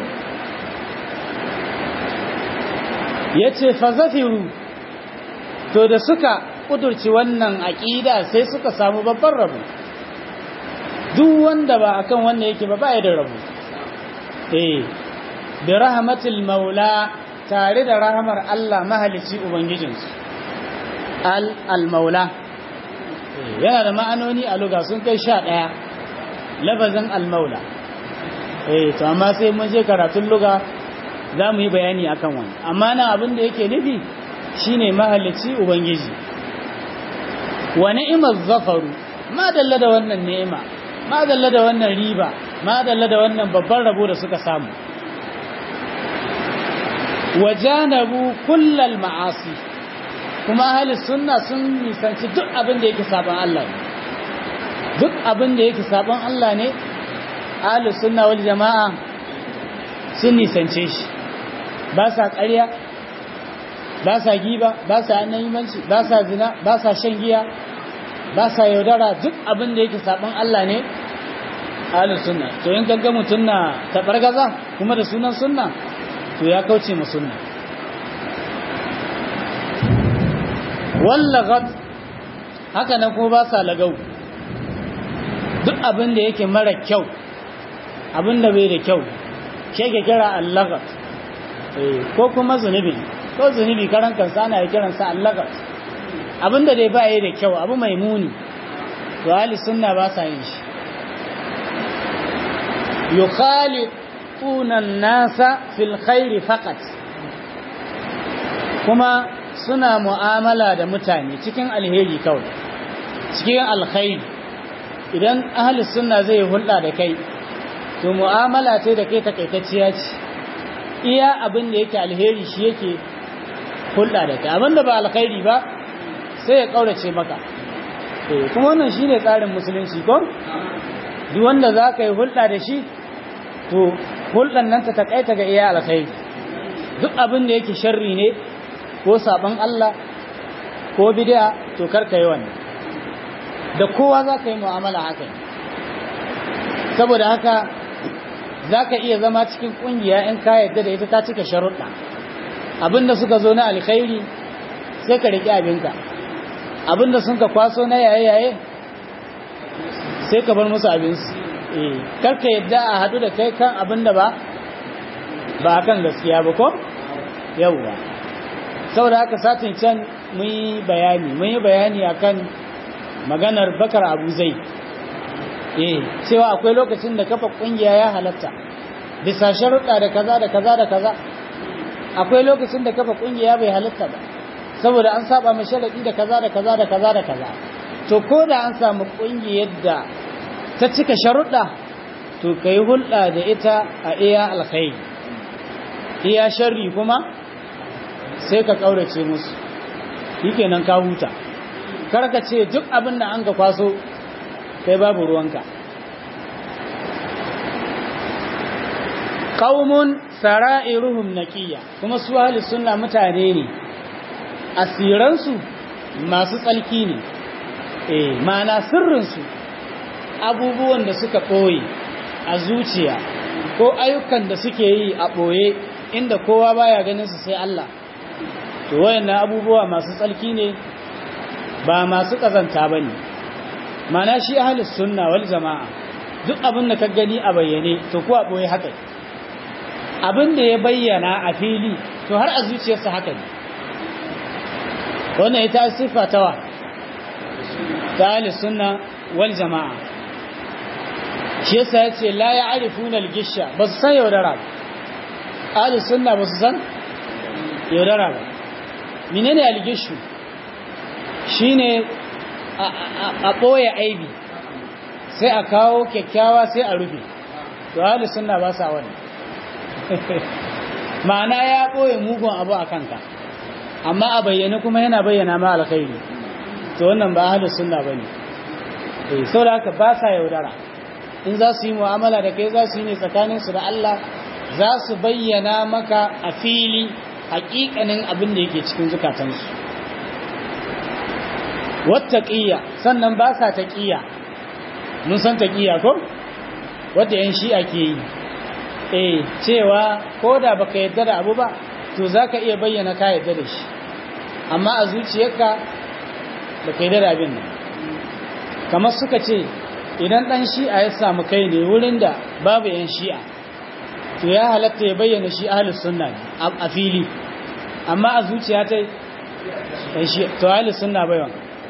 yace fazafiru to da suka kudurci wannan aqida sai suka samu babban rabo duk wanda ba akan wannan yake ba ya da rabo bi rahmatil maula tare da rahamar Allah mahalici ubangijinsu al maula yana da ma'anoni a lugha sun kai 11 lafazin al maula to amma sai mun je karatun lugha za mu yi bayani akan wannan amma nan abin da yake nufi shine mahalici ubangiji wa ni'maz zafaru ma dalla da wannan ni'ima ma dalla da wannan riba ma dalla da wannan babban rabo da suka samu wajanabu kullal ma'asi kuma ahli sunna sun nisanci duk abin da yake saban Allah ne duk abin da yake saban Allah ne ahli sunna wal jama'a sun nisance shi ba sa ƙarya ba sa giba ba sa annabimanci ba sa zina ba sa shan giya ba sa yaudara duk abin da yake saban Allah ne ahli sunna to in kaga mutun na tabargaza kuma da sunan sunna to ya kauce mu sunna wallagat haka nan kuma ba sa lagau duk abin da yake mara kyau abinda bai da kyau ke ke kira allagat ko kuma zunubi ko zunubi karan kansa ana kiransa allagat abinda dai ba yi da kyau abu mai muni to ahli sunna ba sa yin shi yukhaliquna an-nasa fil khairi faqat kuma suna mu'amala da mutane cikin alheri kawai cikin alkhairi idan ahli sunna zai hulɗa da kai to mu'amala ce da kai takaitacciya ce iya abin da yake alheri shi yake hulɗa da kai abin da ba alkhairi ba sai ya kaurace maka kuma wannan shine tsarin musulunci ko duk wanda zaka yi hulɗa da shi to hulɗan nan ta takaita ga iya alkhairi duk abin da yake sharri ne ko saban Allah ko bid'a to karka yi wannan da kowa zaka yi mu'amala haka saboda haka zaka iya zama cikin kungiya in ka yadda da ita ta cika sharuɗa abinda suka zo na alkhairi sai ka riki abinka abinda sun ka kwaso na yaye sai ka bar musu abinsu karka yadda a haɗu da kai kan abinda ba kan gaskiya ba ko yawwa saboda haka satin can mun yi bayani akan maganar Bakar Abu Zaid cewa akwai lokacin da kafa kungiya ya halatta bisa sharuɗa da kaza da kaza da kaza akwai lokacin da kafa kungiya bai halatta ba saboda an saba mai sharadi da kaza da kaza da kaza da kaza to ko da an samu kungiyar da ta cika sharuɗa to kai hulɗa da ita a iya alkhairi iya sharri kuma sai ka kaurace musu shikenan ka huta karka ce duk abin da an ga kwaso kai babu ruwanka qaumun sara'iruhum naqiya kuma su ahli sunna mutane ne asiransu masu tsalki ne ma'ana sirrinsu abubuwan da suka ɓoye a zuciya ko ayyukan da suke yi a ɓoye inda kowa baya ganin su sai Allah to wayannan abubuwa masu tsalki ne ba masu kazanta bane ma'ana shi ahlus sunna wal jama'a duk abin da ka gani a bayyane to ko a ɓoye haka abin da ya bayyana a fili to har a zuciyarsa haka ne wannan ita sifa ta ahlus sunna wal jama'a shi yasa yace la ya'rifuna al-gisha ba su san yaudara ba ahlus sunna ba su san yaudara ba menene al-gishu shine a boye aibi sai a kawo kyakkyawa sai a rufe to ahlus sunna ba sa wannan ma'ana ya boye mugun abu a kanka amma a bayyane kuma yana bayyana ma alkhairi to wannan ba ahlus sunna bane saboda haka ba sa yaudara in za su yi mu'amala da kai za su yi ne tsakaninsu da Allah za su bayyana maka a fili haƙiƙanin abin da yake cikin zukatansu wattaqiyya sannan ba sa taqiyya mun san taqiyya ko wanda yan shi'a ke yi cewa koda baka yarda da abu ba to zaka iya bayyana ka yarda da shi amma a zuciyarka baka yarda da abin nan kamar suka ce idan dan shi'a ya samu kai ne wurin da babu yan shi'a to ya halatta ya bayyana shi ahlus sunna a fili amma a zuciya ta yan shi'a to ahlus sunna bayan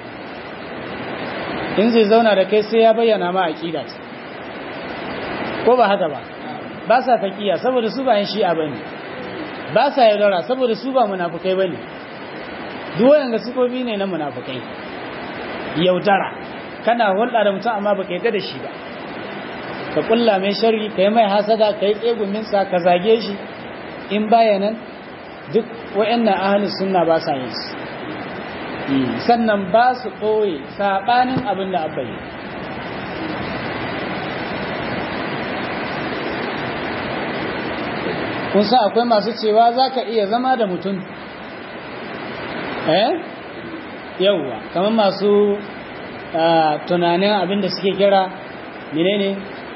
in zai zauna da kai sai ya bayyana ma aqida ko ba haka ba sa taqiya saboda su ba yan shi'a bane ba sa yaudara saboda su ba munafikai bane duk wanda sifofi ne na munafikai yaudara kana hulɗa da mutum amma baka yarda da shi ba ka kulla mai sharri kai mai hasada kai tsegumin sa ka zage shi in bayanan duk wayannan ahlus sunna ba sa yin su sannan ba su koyi sabanin abin da abbai kun sa akwai masu cewa zaka iya zama da mutum yawwa kamar masu tunanin abinda suke kira menene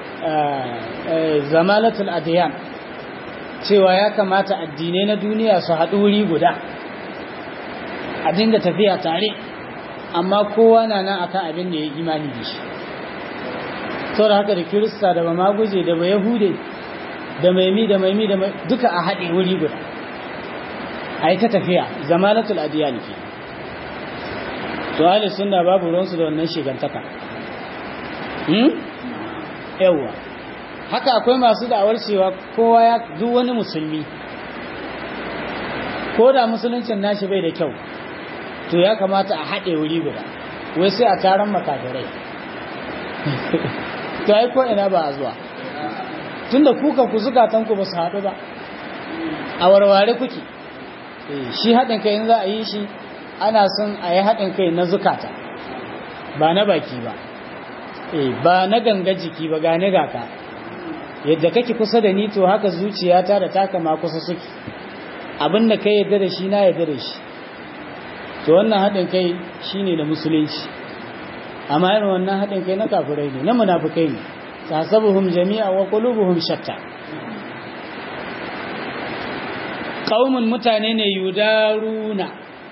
zamalatul adiyan cewa ya kamata addinai na duniya su haɗu wuri guda a dinga tafiya tare amma kowa na nan akan abin da ya imani da shi saboda haka da kirista da maguje da yahude da maimi duka a haɗe wuri guda a yi ta tafiya zamanatul adiyani ke to ahli sunna babu ruwansu da wannan shigantaka yawwa haka akwai masu da'awar cewa kowa ya duk wani musulmi ko da musuluncin nashi bai da kyau to ya kamata a haɗe wuri guda wai sai a taron makafirai to ai ko ina ba a zuwa tunda kuka ku zukatanku ba su haɗu ba a warware kuke shi haɗin kai in za a yi shi ana son a yi haɗin kai na zukata ba na baki ba ba na ganga jiki ba gane gaka yadda kake kusa da ni to haka zuciyata da taka ma kusa suke abin da kai yadda da shi na yadda da shi to wannan haɗin kai shine da musulunci amma irin wannan haɗin kai na kafirai ne na munafikai ne tasabuhum jami'a wa qulubuhum shatta qaumun mutane ne yudaruna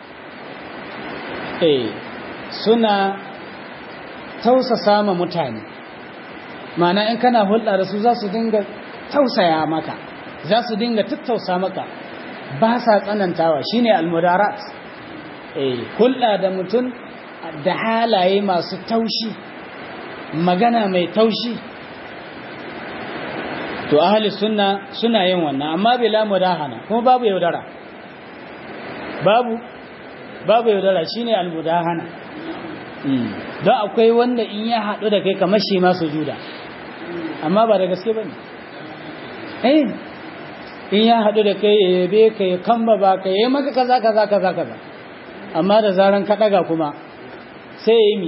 suna tausasa ma mutane ma'ana in kana hulɗa da su za su dinga tausaya maka za su dinga tattausa maka ba sa tsanantawa shine almudarat hulɗa da mutum da halaye masu taushi magana mai taushi to ahli sunna suna yin wannan amma bila mudahana kuma babu yaudara babu yaudara shine almudahana don akwai wanda in ya haɗu da kai kamar shi ma sujuda amma ba da gaske bane in ya haɗu da kai ya yabe ka ya kamba ba ka yi maka kaza amma da zaran ka ɗaga kuma sai ya yi mi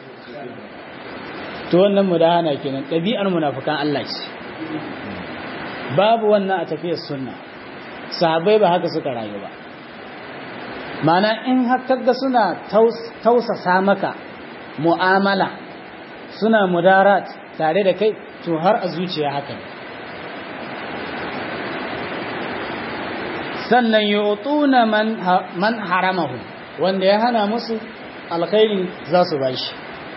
to wannan mudahana kenan ɗabi'ar munafikan Allah ce babu wannan a tafiyar sunna sahabbai ba haka suka rayu ba mana in haka ga suna tausasa maka mu'amala suna mudarat tare da kai to har a zuciya haka ne sannan yu'tuna man haramahu wanda ya hana musu alkhairi za su bashi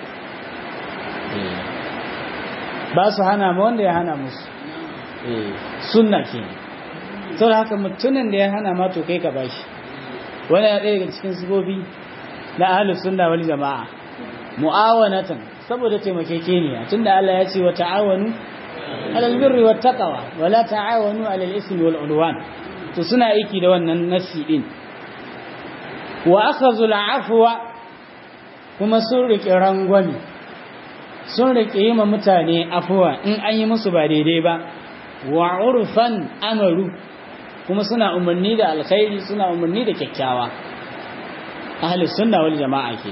ba su hana ma wanda ya hana musu sunna ke saboda haka mutumin da ya hana ma to kai ka bashi wani ya ɗaya daga cikin sigobi na ahlus sunna wal jama'a mu'awanatan saboda taimakekeniya tunda Allah ya ce wa ta'awanu alal birri wat taqwa wa la ta'awanu alal ismi wal udwan to suna aiki da wannan nasi din wa akhadhu afwa kuma sun riƙe rangwami sun riƙe yi ma mutane afuwa in an yi musu ba daidai ba wa urfan amaru kuma suna umarni da alkhairi suna umarni da kyakkyawa ahli sunna wal jama'a ke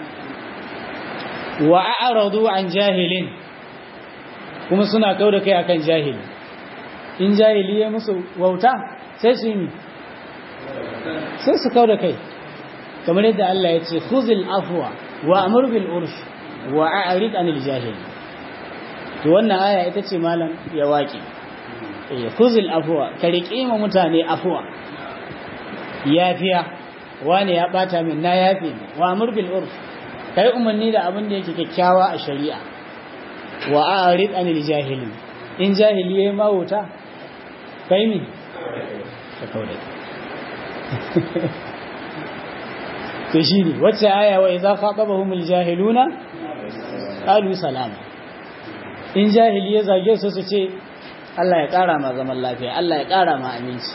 wa a'radu an jahilin kuma suna kauda kai akan jahili in jahili ya musu wauta sai su yi sai su kauda kai kamar yadda Allah ya ce khuzil afwa wa amur bil urf wa a'rid anil jahil to wannan aya ita ce malam ya waki khuzil afwa ka riƙe ma mutane afwa yafiya wani ya bata min na yafi wa amur bil urf kai umarni da abin da yake kyakkyawa a shari'a wa a'rid anil jahilin in jahili yayi mawuta kai mi ka kauda to shine wacce aya wa idza khatabahumul jahiluna qalu salama in jahili ya zage su ce Allah ya kara ma zaman lafiya Allah ya kara ma aminci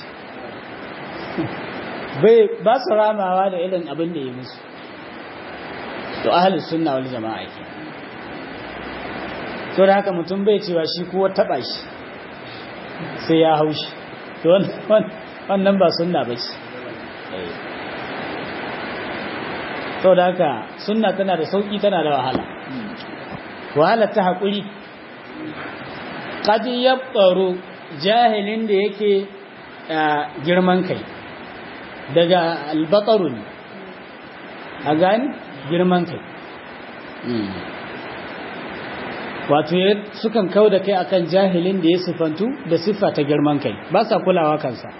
ba su ramawa da irin abin da ya musu to ahlus sunna wal jama'a ke to da haka mutum bai cewa shi ko taba shi sai ya haushi to wannan ba sunna bace to da haka sunna tana da sauki tana da wahala ta hakuri qad yabtaru jahilin da yake girman kai daga albaqaru ne a gani girman kai wato sukan kauda kai akan jahilin da ya sifantu da siffa ta girman kai ba sa kulawa kansa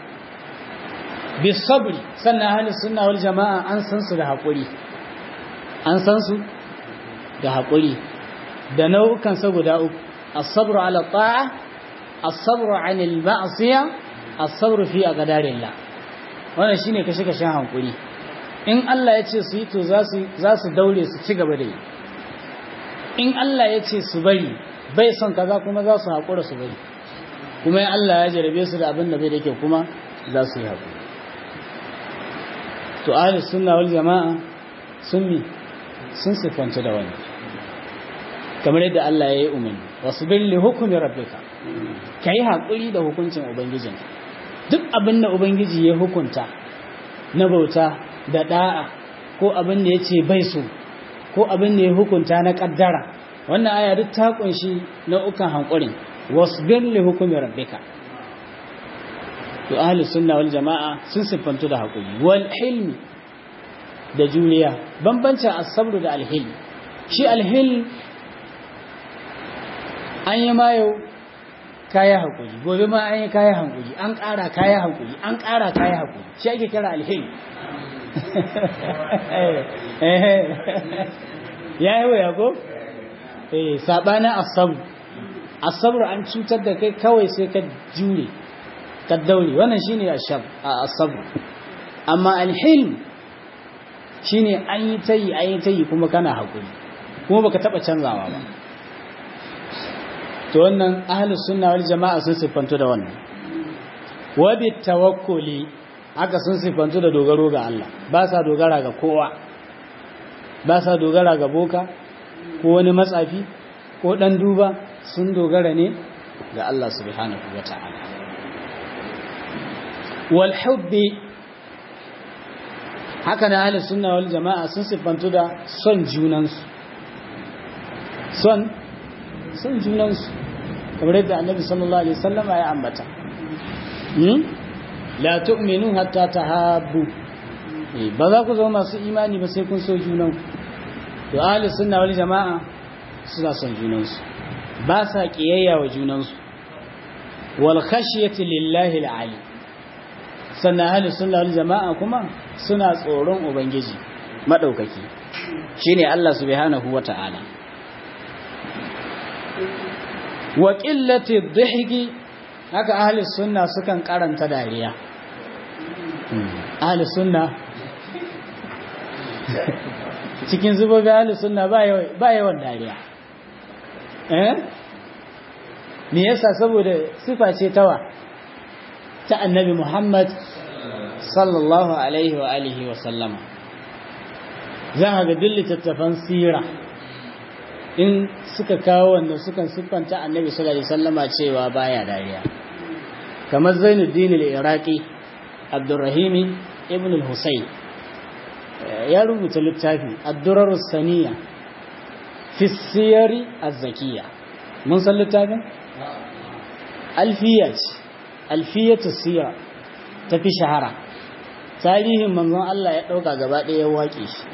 bisabri sannan ahlus sunna wal jama'a an san su da hakuri an san su da hakuri da nau'ukan sa guda uku as-sabru ala ta'a as-sabru 'anil ma'siya as-sabru fi aqdarillah wannan shine kashe-kashen hankuri in Allah ya ce su yi to za su daure su ci gaba da yi in Allah ya ce su bari bai son kaza kuma za su haƙura su bari kuma in Allah ya jarabe su da abin da bai da kyau kuma za su yi haƙuri to ahli sunna wal jama'a sun sifanta da wani kamar yadda Allah ya yi umarni wasbir li hukmi rabbika kai haƙuri da hukuncin ubangijin duk abin da ubangiji ya hukunta na bauta da da'a ko abin da yace bai so ko abin da ya hukunta na kaddara wannan aya duk ta kunshi nau'ukan hankurin wasbir li hukmi rabbika to ahli sunna wal jamaa sun sifantu da hakuri wal hilmi da juriya bambancin as-sabr da al-hilm shi al-hilm an yi mayo kaya hakuri gobe ma an yi kaya hakuri an ƙara kaya hakuri an ƙara kaya hakuri shi ake kira al-hilm ya yi waya ko? saɓanin asabru an cutar da kai kawai sai ka jure ka daure wannan shi ne asabru amma alhilm shi ne an yi ta yi kuma kana haƙuri kuma baka taɓa canzawa ba to wannan ahalus sunna wal jama'a sun siffantu da wannan wabi tawakkuli haka sun siffantu da dogaro ga Allah ba sa dogara ga kowa ba sa dogara ga boka ko wani matsafi ko dan duba sun dogara ne ga Allah subhanahu wata'ala wal hubbi haka na ahlus sunna wal jama'a sun siffantu da son junansu son junansu kamar yadda annabi sallallahu alaihi wasallam ya ambata la tu'minu hatta tahabbu ba za ku zama masu imani ba sai kun so junanku to ahli sunna wal jama'a suna son junansu ba sa kiyayya wa junansu wal khashyati lillahi al-ali sannan ahli sunna wal jama'a kuma suna tsoron ubangiji madaukaki shine Allah subhanahu wata'ala wa qillati dhihki haka ahli sunna sukan karanta dariya ahli sunna cikin zubobi ahli sunna ba yawan dariya me yasa saboda sifa ce tawa ta annabi Muhammad sallallahu alaihi wa alihi wa sallama za ka ga duk littattafan sira in suka kawo wanda sukan siffanta annabi sallallahu alaihi wasallama cewa baya dariya kamar Zainuddin al-Iraqi Abdurrahim ibn al-Husayn ya rubuta littafi ad-Durar as-Saniya fi siyari az-zakiyya mun san littafin alfiyatu sira tafi shahara tarihin manzon Allah ya dauka gaba ɗaya ya waƙe shi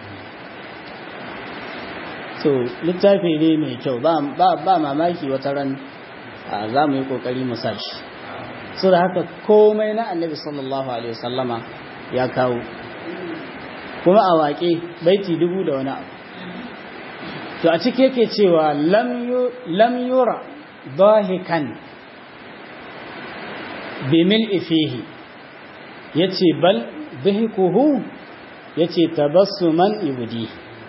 to littafi ne mai kyau ba mamaki wata ran za mu yi kokari mu sashi so da haka komai na annabi sallallahu alaihi wasallama ya kawo kuma a waƙe baiti 1000 da wani abu to a ciki yake cewa lam yura dahikan bimil ifihi yace bal dhikuhu yace tabassuman ibudi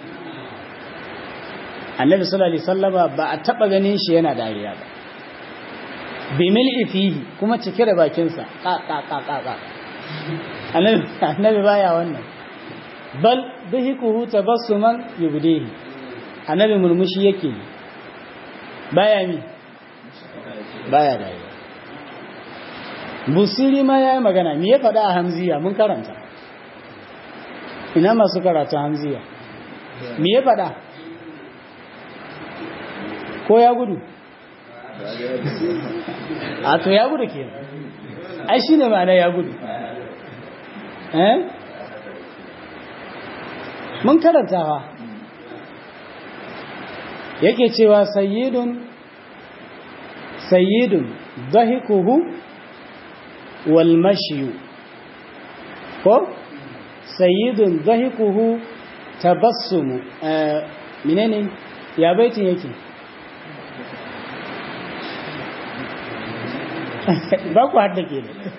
annabi sallallahu alaihi wasallama ba a taba ganin shi yana dariya ba bimil ifihi kuma cike da bakin sa ka annabi baya wannan bal dhikuhu tabassuman ibudi annabi murmushi yake baya dariya Busiri ma ya yi magana, me ya faɗa a Hamziya mun karanta? Ina masu karatu Hamziya? Me ya faɗa? Ko ya gudu? A to ya gudu ke. Ai shi ne ma'ana ya gudu. Mun karanta fa. Yake cewa sayyidun dhahikuhu والمشي ko sayyidun dhahikuhu tabassum menene ya baitin yake ba ku hadda ke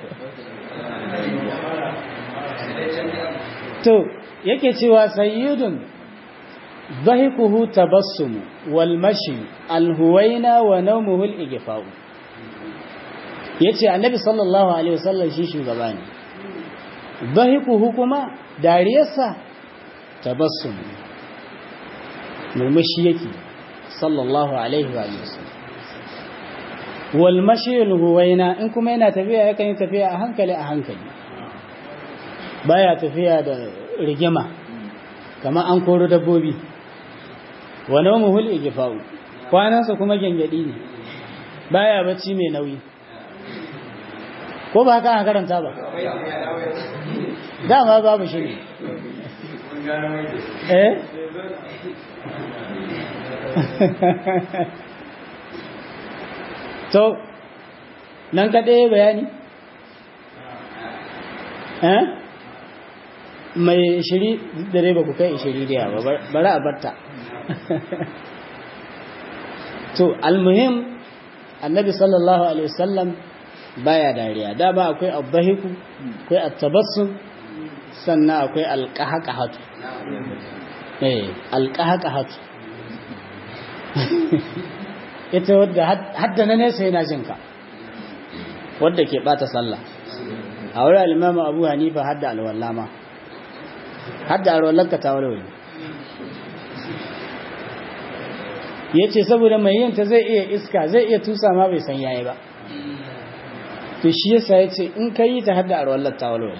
to yake cewa sayyidun dhahikuhu tabassum wal mashi al huwaina wa nawmuhu al igfa'u yace annabi sallallahu alaihi wasallam shi shugaba ne dhahikuhu kuma dariyarsa tabassum murmushi yake sallallahu alaihi wa sallam wal mashi al huwaina in kuma yana tafiya yakan yi tafiya a hankali baya tafiya da rigima kamar an koro dabbobi wa nawmuhul igfa'u kwanansa kuma gengedi ne baya bacci mai nauyi ko ba haka aka karanta ba dama babu shi ne to nan kaɗai bayani mai shiri da dai ba ku kai shiri da yawa bari a barta to almuhim annabi sallallahu alaihi wasallam baya dariya da ba akwai abbahiku akwai at-tabassum sannan akwai alqahqahatu alqahqahatu ita wadda hadda na nesa yana jinka wadda ke bata sallah a wurin al-imam Abu Hanifa hadda al-wallama hadda alwallanka ta walwale yace saboda mai yin ta zai iya iska zai iya tusa ma bai san yayi ba to shi yasa yace in kai ta hadda alwallar ta walwale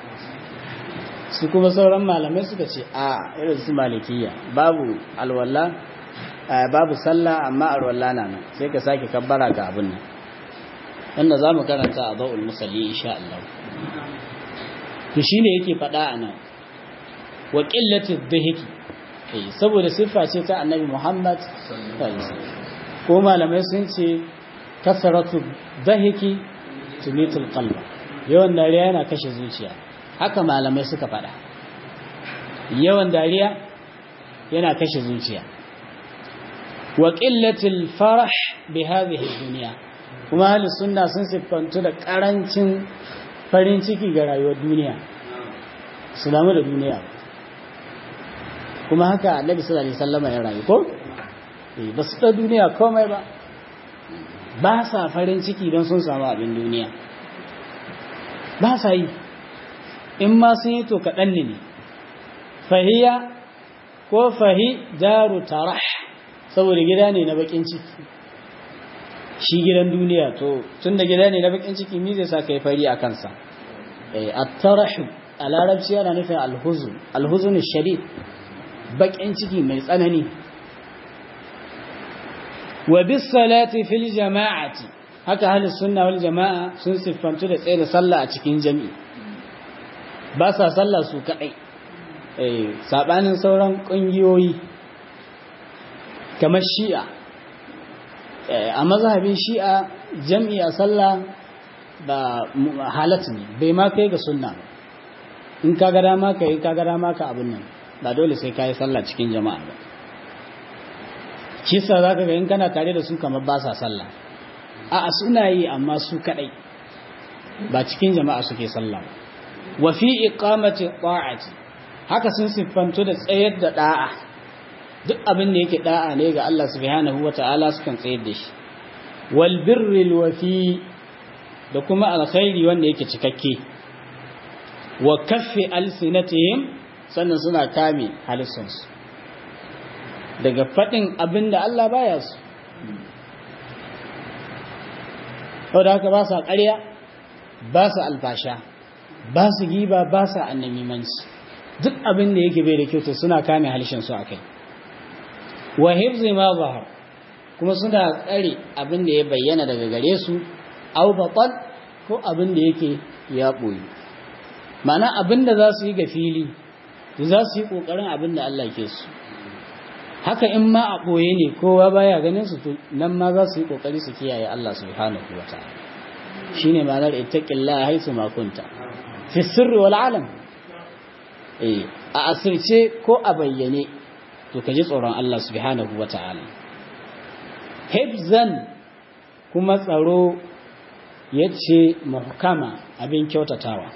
su kuma sauran malamai suka ce a irin su malikiya babu alwalla babu sallah amma alwalla na nan sai ka sake kabbara ga abin nan wanda zamu karanta a da'ul musalli insha Allah to shine yake fada anan wa qillati dhihki saboda siffa ce ta annabi Muhammad sallallahu alaihi wasallam ko malamai sun ce kasaratu dhihki tumitul qalba yawan dariya yana kashe zuciya haka malamai suka fada yawan dariya yana kashe zuciya wa qillatil farah bi hadhihi dunya kuma ahlus sunna sun siffantu da karancin farin ciki ga rayuwar duniya su damu da duniya kuma haka annabi sallallahu alaihi wasallam ya rayu ko ba su ta duniya komai ba sa farin ciki don sun samu abin duniya ba sa yi in ma sun yi to kaɗan ne fahiya ko fahi daru tarah saboda gida ne na bakin ciki shi gidan duniya to tun da gida ne na bakin ciki mi zai sa kai fari a kansa at-tarahu a larabci yana nufin alhuzun shadid bakin ciki mai tsanani wa bis salati fil jama'ati haka ahlus sunna wal jama'a sun siffantu da tsaye da sallah a cikin jami'i ba sa sallah su kadai sabanin sauran kungiyoyi kamar shi'a a mazhabin shi'a jami'i a sallah ba halat ne bai ma kai ga sunna in ka ga dama ka abin nan ba dole sai ka yi sallah cikin jama'a ba kisa za ka ga in kana tare da su kamar ba sa sallah a suna yi amma su kadai ba cikin jama'a suke sallah wa fi iqamati ta'ati haka sun siffanto da tsayar da da'a duk abin da yake da'a ne ga Allah subhanahu wata'ala sukan tsayar da shi wal birril wafi da kuma alkhairi wanda yake cikakke wa kaffi alsinatihim sannan suna kame halittunsu daga faɗin abin da Allah baya su saboda haka ba sa ƙarya ba sa alfasha ba su giba ba sa annamimanci duk abin da yake bai da kyau to suna kame halittunsu a kai wa hifzi ma zahar kuma suna tsare abin da ya bayyana daga gare su au batal ko abin da yake ya ɓoye ma'ana abin da za su yi ga fili za su yi ƙoƙarin abin da Allah ke su haka in ma a ɓoye ne kowa baya ganin su nan ma za su yi ƙoƙari su kiyaye Allah subhanahu wa ta'ala shine ma'anar ittaqillaha haythu ma kunta fi sirri wal alam a asirce ko a bayyane to ka ji tsoron Allah subhanahu wata'ala hifzan kuma tsaro yace muhkama abin kyautatawa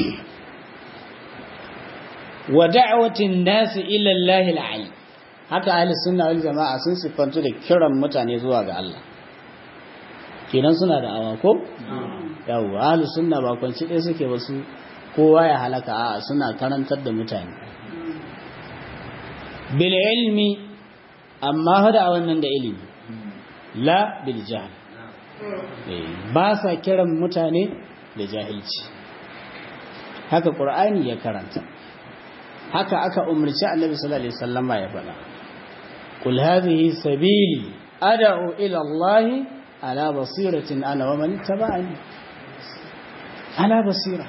wa da'watin nasi ila Allah al-ali haka ahli sunna wal jama'a sun sifantu da kiran mutane zuwa ga Allah kenan suna da awa ko yawa ahli sunna ba kwanci dai suke ba su kowa ya halaka a suna karantar da mutane bil ilmi amma hada a wannan da ilimi la bil jahl ba sa kiran mutane da jahilci haka qur'ani ya karanta haka aka umarci annabi sallallahu alaihi wasallama ya faɗa qul hadhihi sabili ad'u ila allah ala basiratin ana wa man ittaba'ani ala basira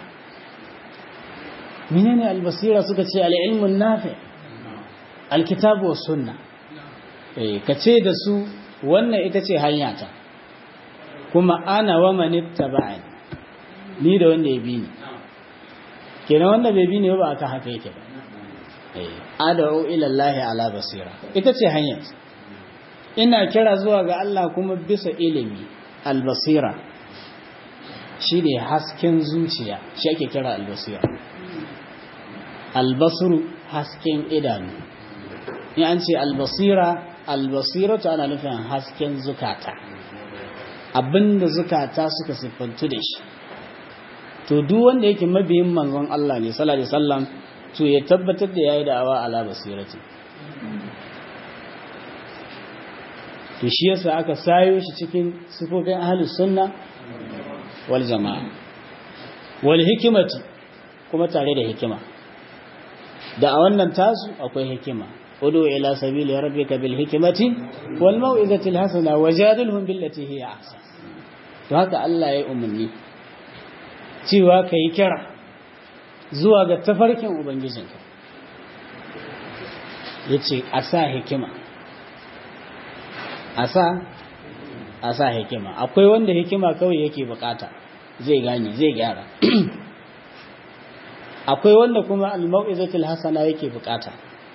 menene albasira suka ce al-ilmu an-nafi al-kitabu was sunna kace da su wannan ita ce hanyata kuma ana wa man ittaba'ani ni da wanda ya bi ni kenan wanda bai bi ni ba aka haka yake ba ad'u ila Allah ala basira ita ce hanyar ina kira zuwa ga Allah kuma bisa ilimi albasira shine hasken zuciya shi ake kira albasira albasru hasken idanu in an ce albasira to ana nufin hasken zukata abinda zukata suka siffantu da shi to duk wanda yake mabiyin manzon Allah ne sallallahu alaihi wasallam to ya tabbatar da yayi da'awa ala basirati to shi yasa aka sayo shi cikin sifofin ahlus sunna wal jamaa wal hikmati kuma tare da hikima da a wannan tasu akwai hikima udu ila sabili rabbika bil hikmati wal mau'izati al hasana wajadilhum billati hiya ahsan to haka Allah ya umarni cewa kai kira zuwa ga tafarkin ubangijinka yace a sa hikima a sa hikima akwai wanda hikima kawai yake bukata zai gane zai gyara akwai wanda kuma al-mau'izatul hasana yake bukata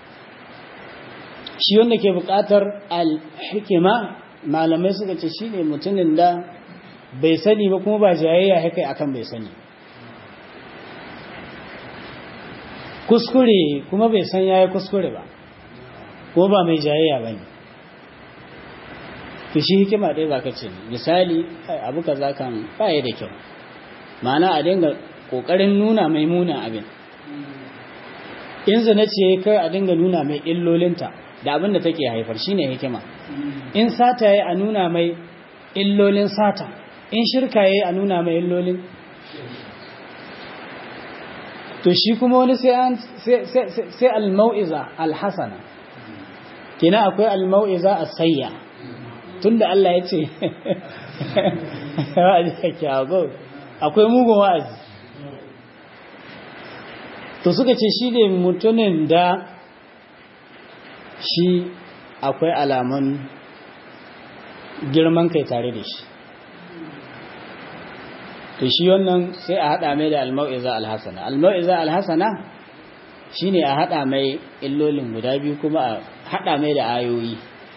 shi wanda ke bukatar al-hikima malamai suka ce shine mutumin da bai sani ba kuma ba jayayya haka akan bai sani kuskure kuma bai san yayi kuskure ba ko ba mai jayayya bane to shi hikima dai baka ce misali abu kaza kan baya da kyau ma'ana a dinga kokarin nuna mai muna abin in zina ce kai a dinga nuna mai illolinta da abin da take haifar shine hikima in sata yayi a nuna mai illolin sata in shirka yayi a nuna mai illolin to shi kuma wani sai al-mau'iza al-hasana kina akwai al-mau'iza as-sayya tunda Allah ya ce wa'azi kyakkyawa akwai mugun wa'azi to suka ce shi ne mutumin da shi akwai alaman girman kai tare da shi to shi wannan sai a haɗa mai da al-mau'iza al-hasana al-mau'iza al-hasana shine a haɗa mai illolin guda biyu kuma a haɗa mai da ayoyi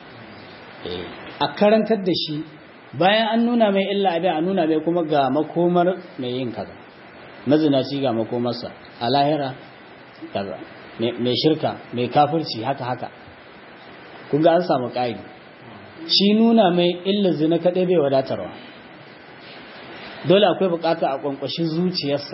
a karantar da shi bayan an nuna mai illa abin a nuna mai kuma ga makomar mai yin kaza mazinaci ga makomarsa a lahira kaza mai shirka mai kafirci haka kun ga an samu ƙa'idi shi nuna mai illa zina kaɗai bai wadatarwa dole akwai bukata a ƙwanƙwashin zuciyarsa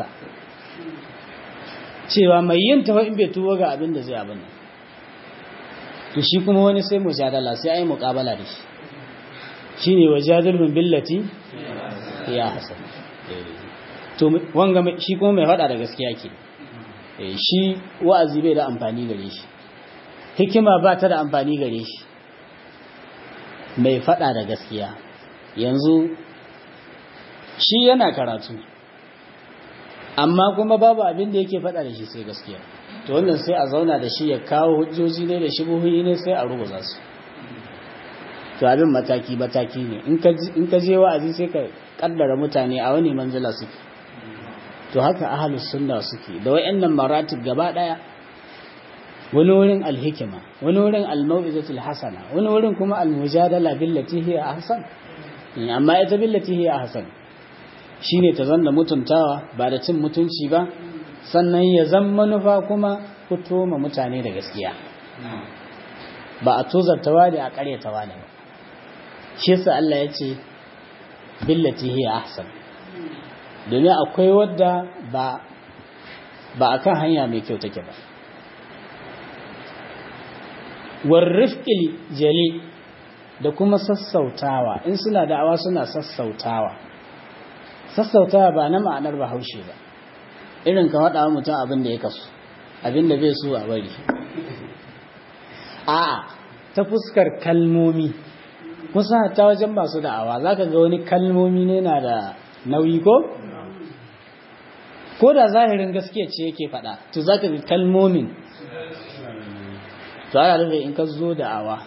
cewa mai yin tafa in bai tuwo ga abin da zai abin nan to shi kuma wani sai mujadala sai ai muqabala da shi shine wajadilhum billati ya hasan to wanga shi kuma mai fada da gaskiya ke shi wa'azi bai da amfani gare shi hikima ba ta da amfani gare shi mai fada da gaskiya yanzu shi yana karatu amma kuma babu abin da yake fada da shi sai gaskiya to wannan sai a zauna da shi ya kawo hujjoji ne da shubuhi ne sai a rubuta su to abin mataki ne in ka je wa'azi sai ka kaddara mutane a wani manzila suke to haka ahlus sunna suke da wayannan maratib gaba daya wani wurin alhikima, wani wurin almau'izatul hasana, wani wurin kuma almujadala billati hiya ahsan. Amma ita billati hiya ahsan shine ta zanna mutuntawa ba da cin mutunci ba, sannan ya zan manufa kuma fito ma mutane da gaskiya, ba a tozartawa da a karyatawa ne ba. Shi yasa Allah ya ce billati hiya ahsan, domin akwai wadda ba akan hanya mai kyau take ba. Warrifqil jali, da kuma sassautawa, in suna da'awa suna sassautawa ba na ma'anar bahaushe ba, irin ka faɗa mutum abin da ya kasu, abin da bai so a bari. A'a, ta fuskar kalmomi, kusa ta wajen masu da'awa za ka ga wani kalmomi ne na da nauyi ko da zahirin gaskiya ce yake faɗa, to za ka ga kalmomin to ana rufe in ka zo da'awa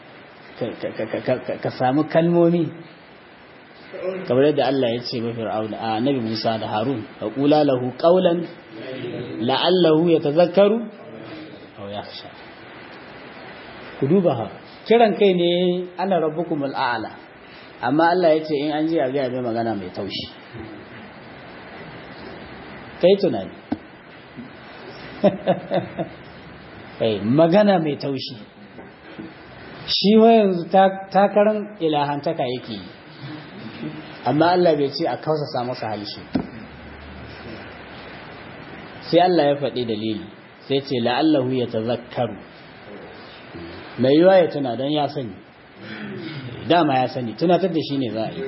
ka samu kalmomi kamar yadda Allah ya ce mafi Fir'auna a Nabi Musa da Harun, ka kula lahu qawlan la'allahu yatazakkaru aw yakhsha. Ku duba ha, kiran kai ne ana rabbukumul a'la, amma Allah ya ce in an ji a ga mai magana mai taushi. Kai tunani magana mai taushi, shi wa yanzu takarar ilahantaka yake yi, amma Allah bai ce a kausasa masa halishi. Sai Allah ya faɗi dalili, sai ce la'allahu ya tazakkaru, mai yiwa ya tuna don ya sani, dama ya sani, tunatar da shi ne za a yi.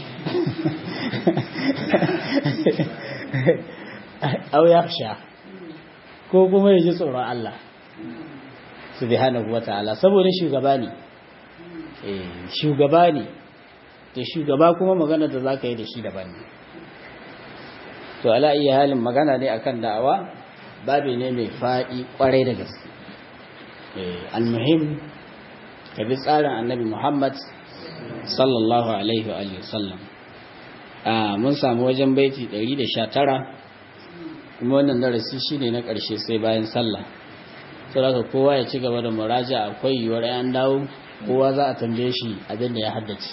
Au ya sha, ko kuma ya ji tsoron Allah subhanahu wa ta'ala, saboda shugaba ne, shugaba ne, da shugaba kuma magana da za ka yi da shi daban ne. To ala iya halin magana ne akan da'awa, babi ne mai faɗi ƙwarai da gaske. Al-muhim ka bi tsarin annabi Muhammad sallallahu alaihi wa sallam. Mun samu wajen baiti 119, kuma wannan darasi shine na ƙarshe sai bayan sallah. Saboda kowa ya ci gaba da muraja, akwai yiwuwar an dawo kowa za a tambaye shi abin da ya haddace.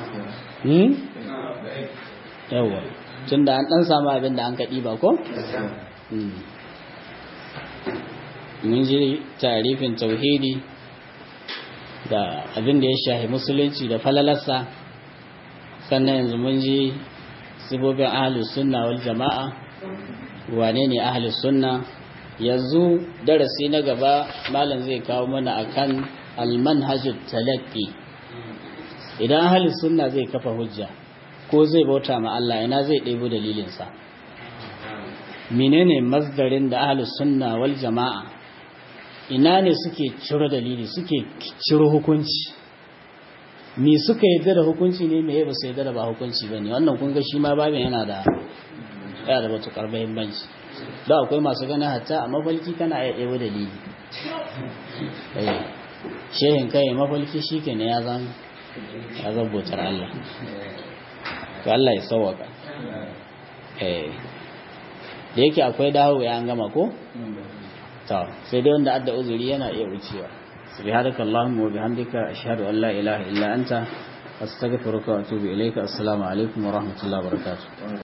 Yawa, tunda an dan samu abin da an kaɗi ba ko? Mun ji tarifin tauhidi da abin da ya shahi musulunci da falalarsa, sannan yanzu mun ji sibobin ahlus sunna wal jama'a, wane ne ahlus sunna. Yanzu darasi na gaba malam zai kawo mana akan al-manhajut talaqqi. Idan ahlus sunna zai kafa hujja ko zai bauta ma Allah, ina zai ɗebo dalilinsa? Menene masdarin da ahlus sunna wal jama'a, ina ne suke ciro dalili, suke ciro hukunci? Me suka yadda da hukunci ne, me ba su yadda da ba hukunci ba ne? Wannan kun ga shi ma babin yana da matuƙar muhimmanci. Da akwai masu ganin hatta a mafalki kana iya ɗebo dalili. Shehin kai mafalki shi ke ne ya zan bautar Allah. To Allah ya sauwaka. Da yake akwai dawo ya an gama ko? Sai dai wanda adda uzuri yana iya wucewa. Subhanaka Allahumma wa bihamdika ashhadu an la ilaha illa anta astaghfiruka wa atubu ilayka. Assalamu alaikum wa rahmatullahi wa barakatuh.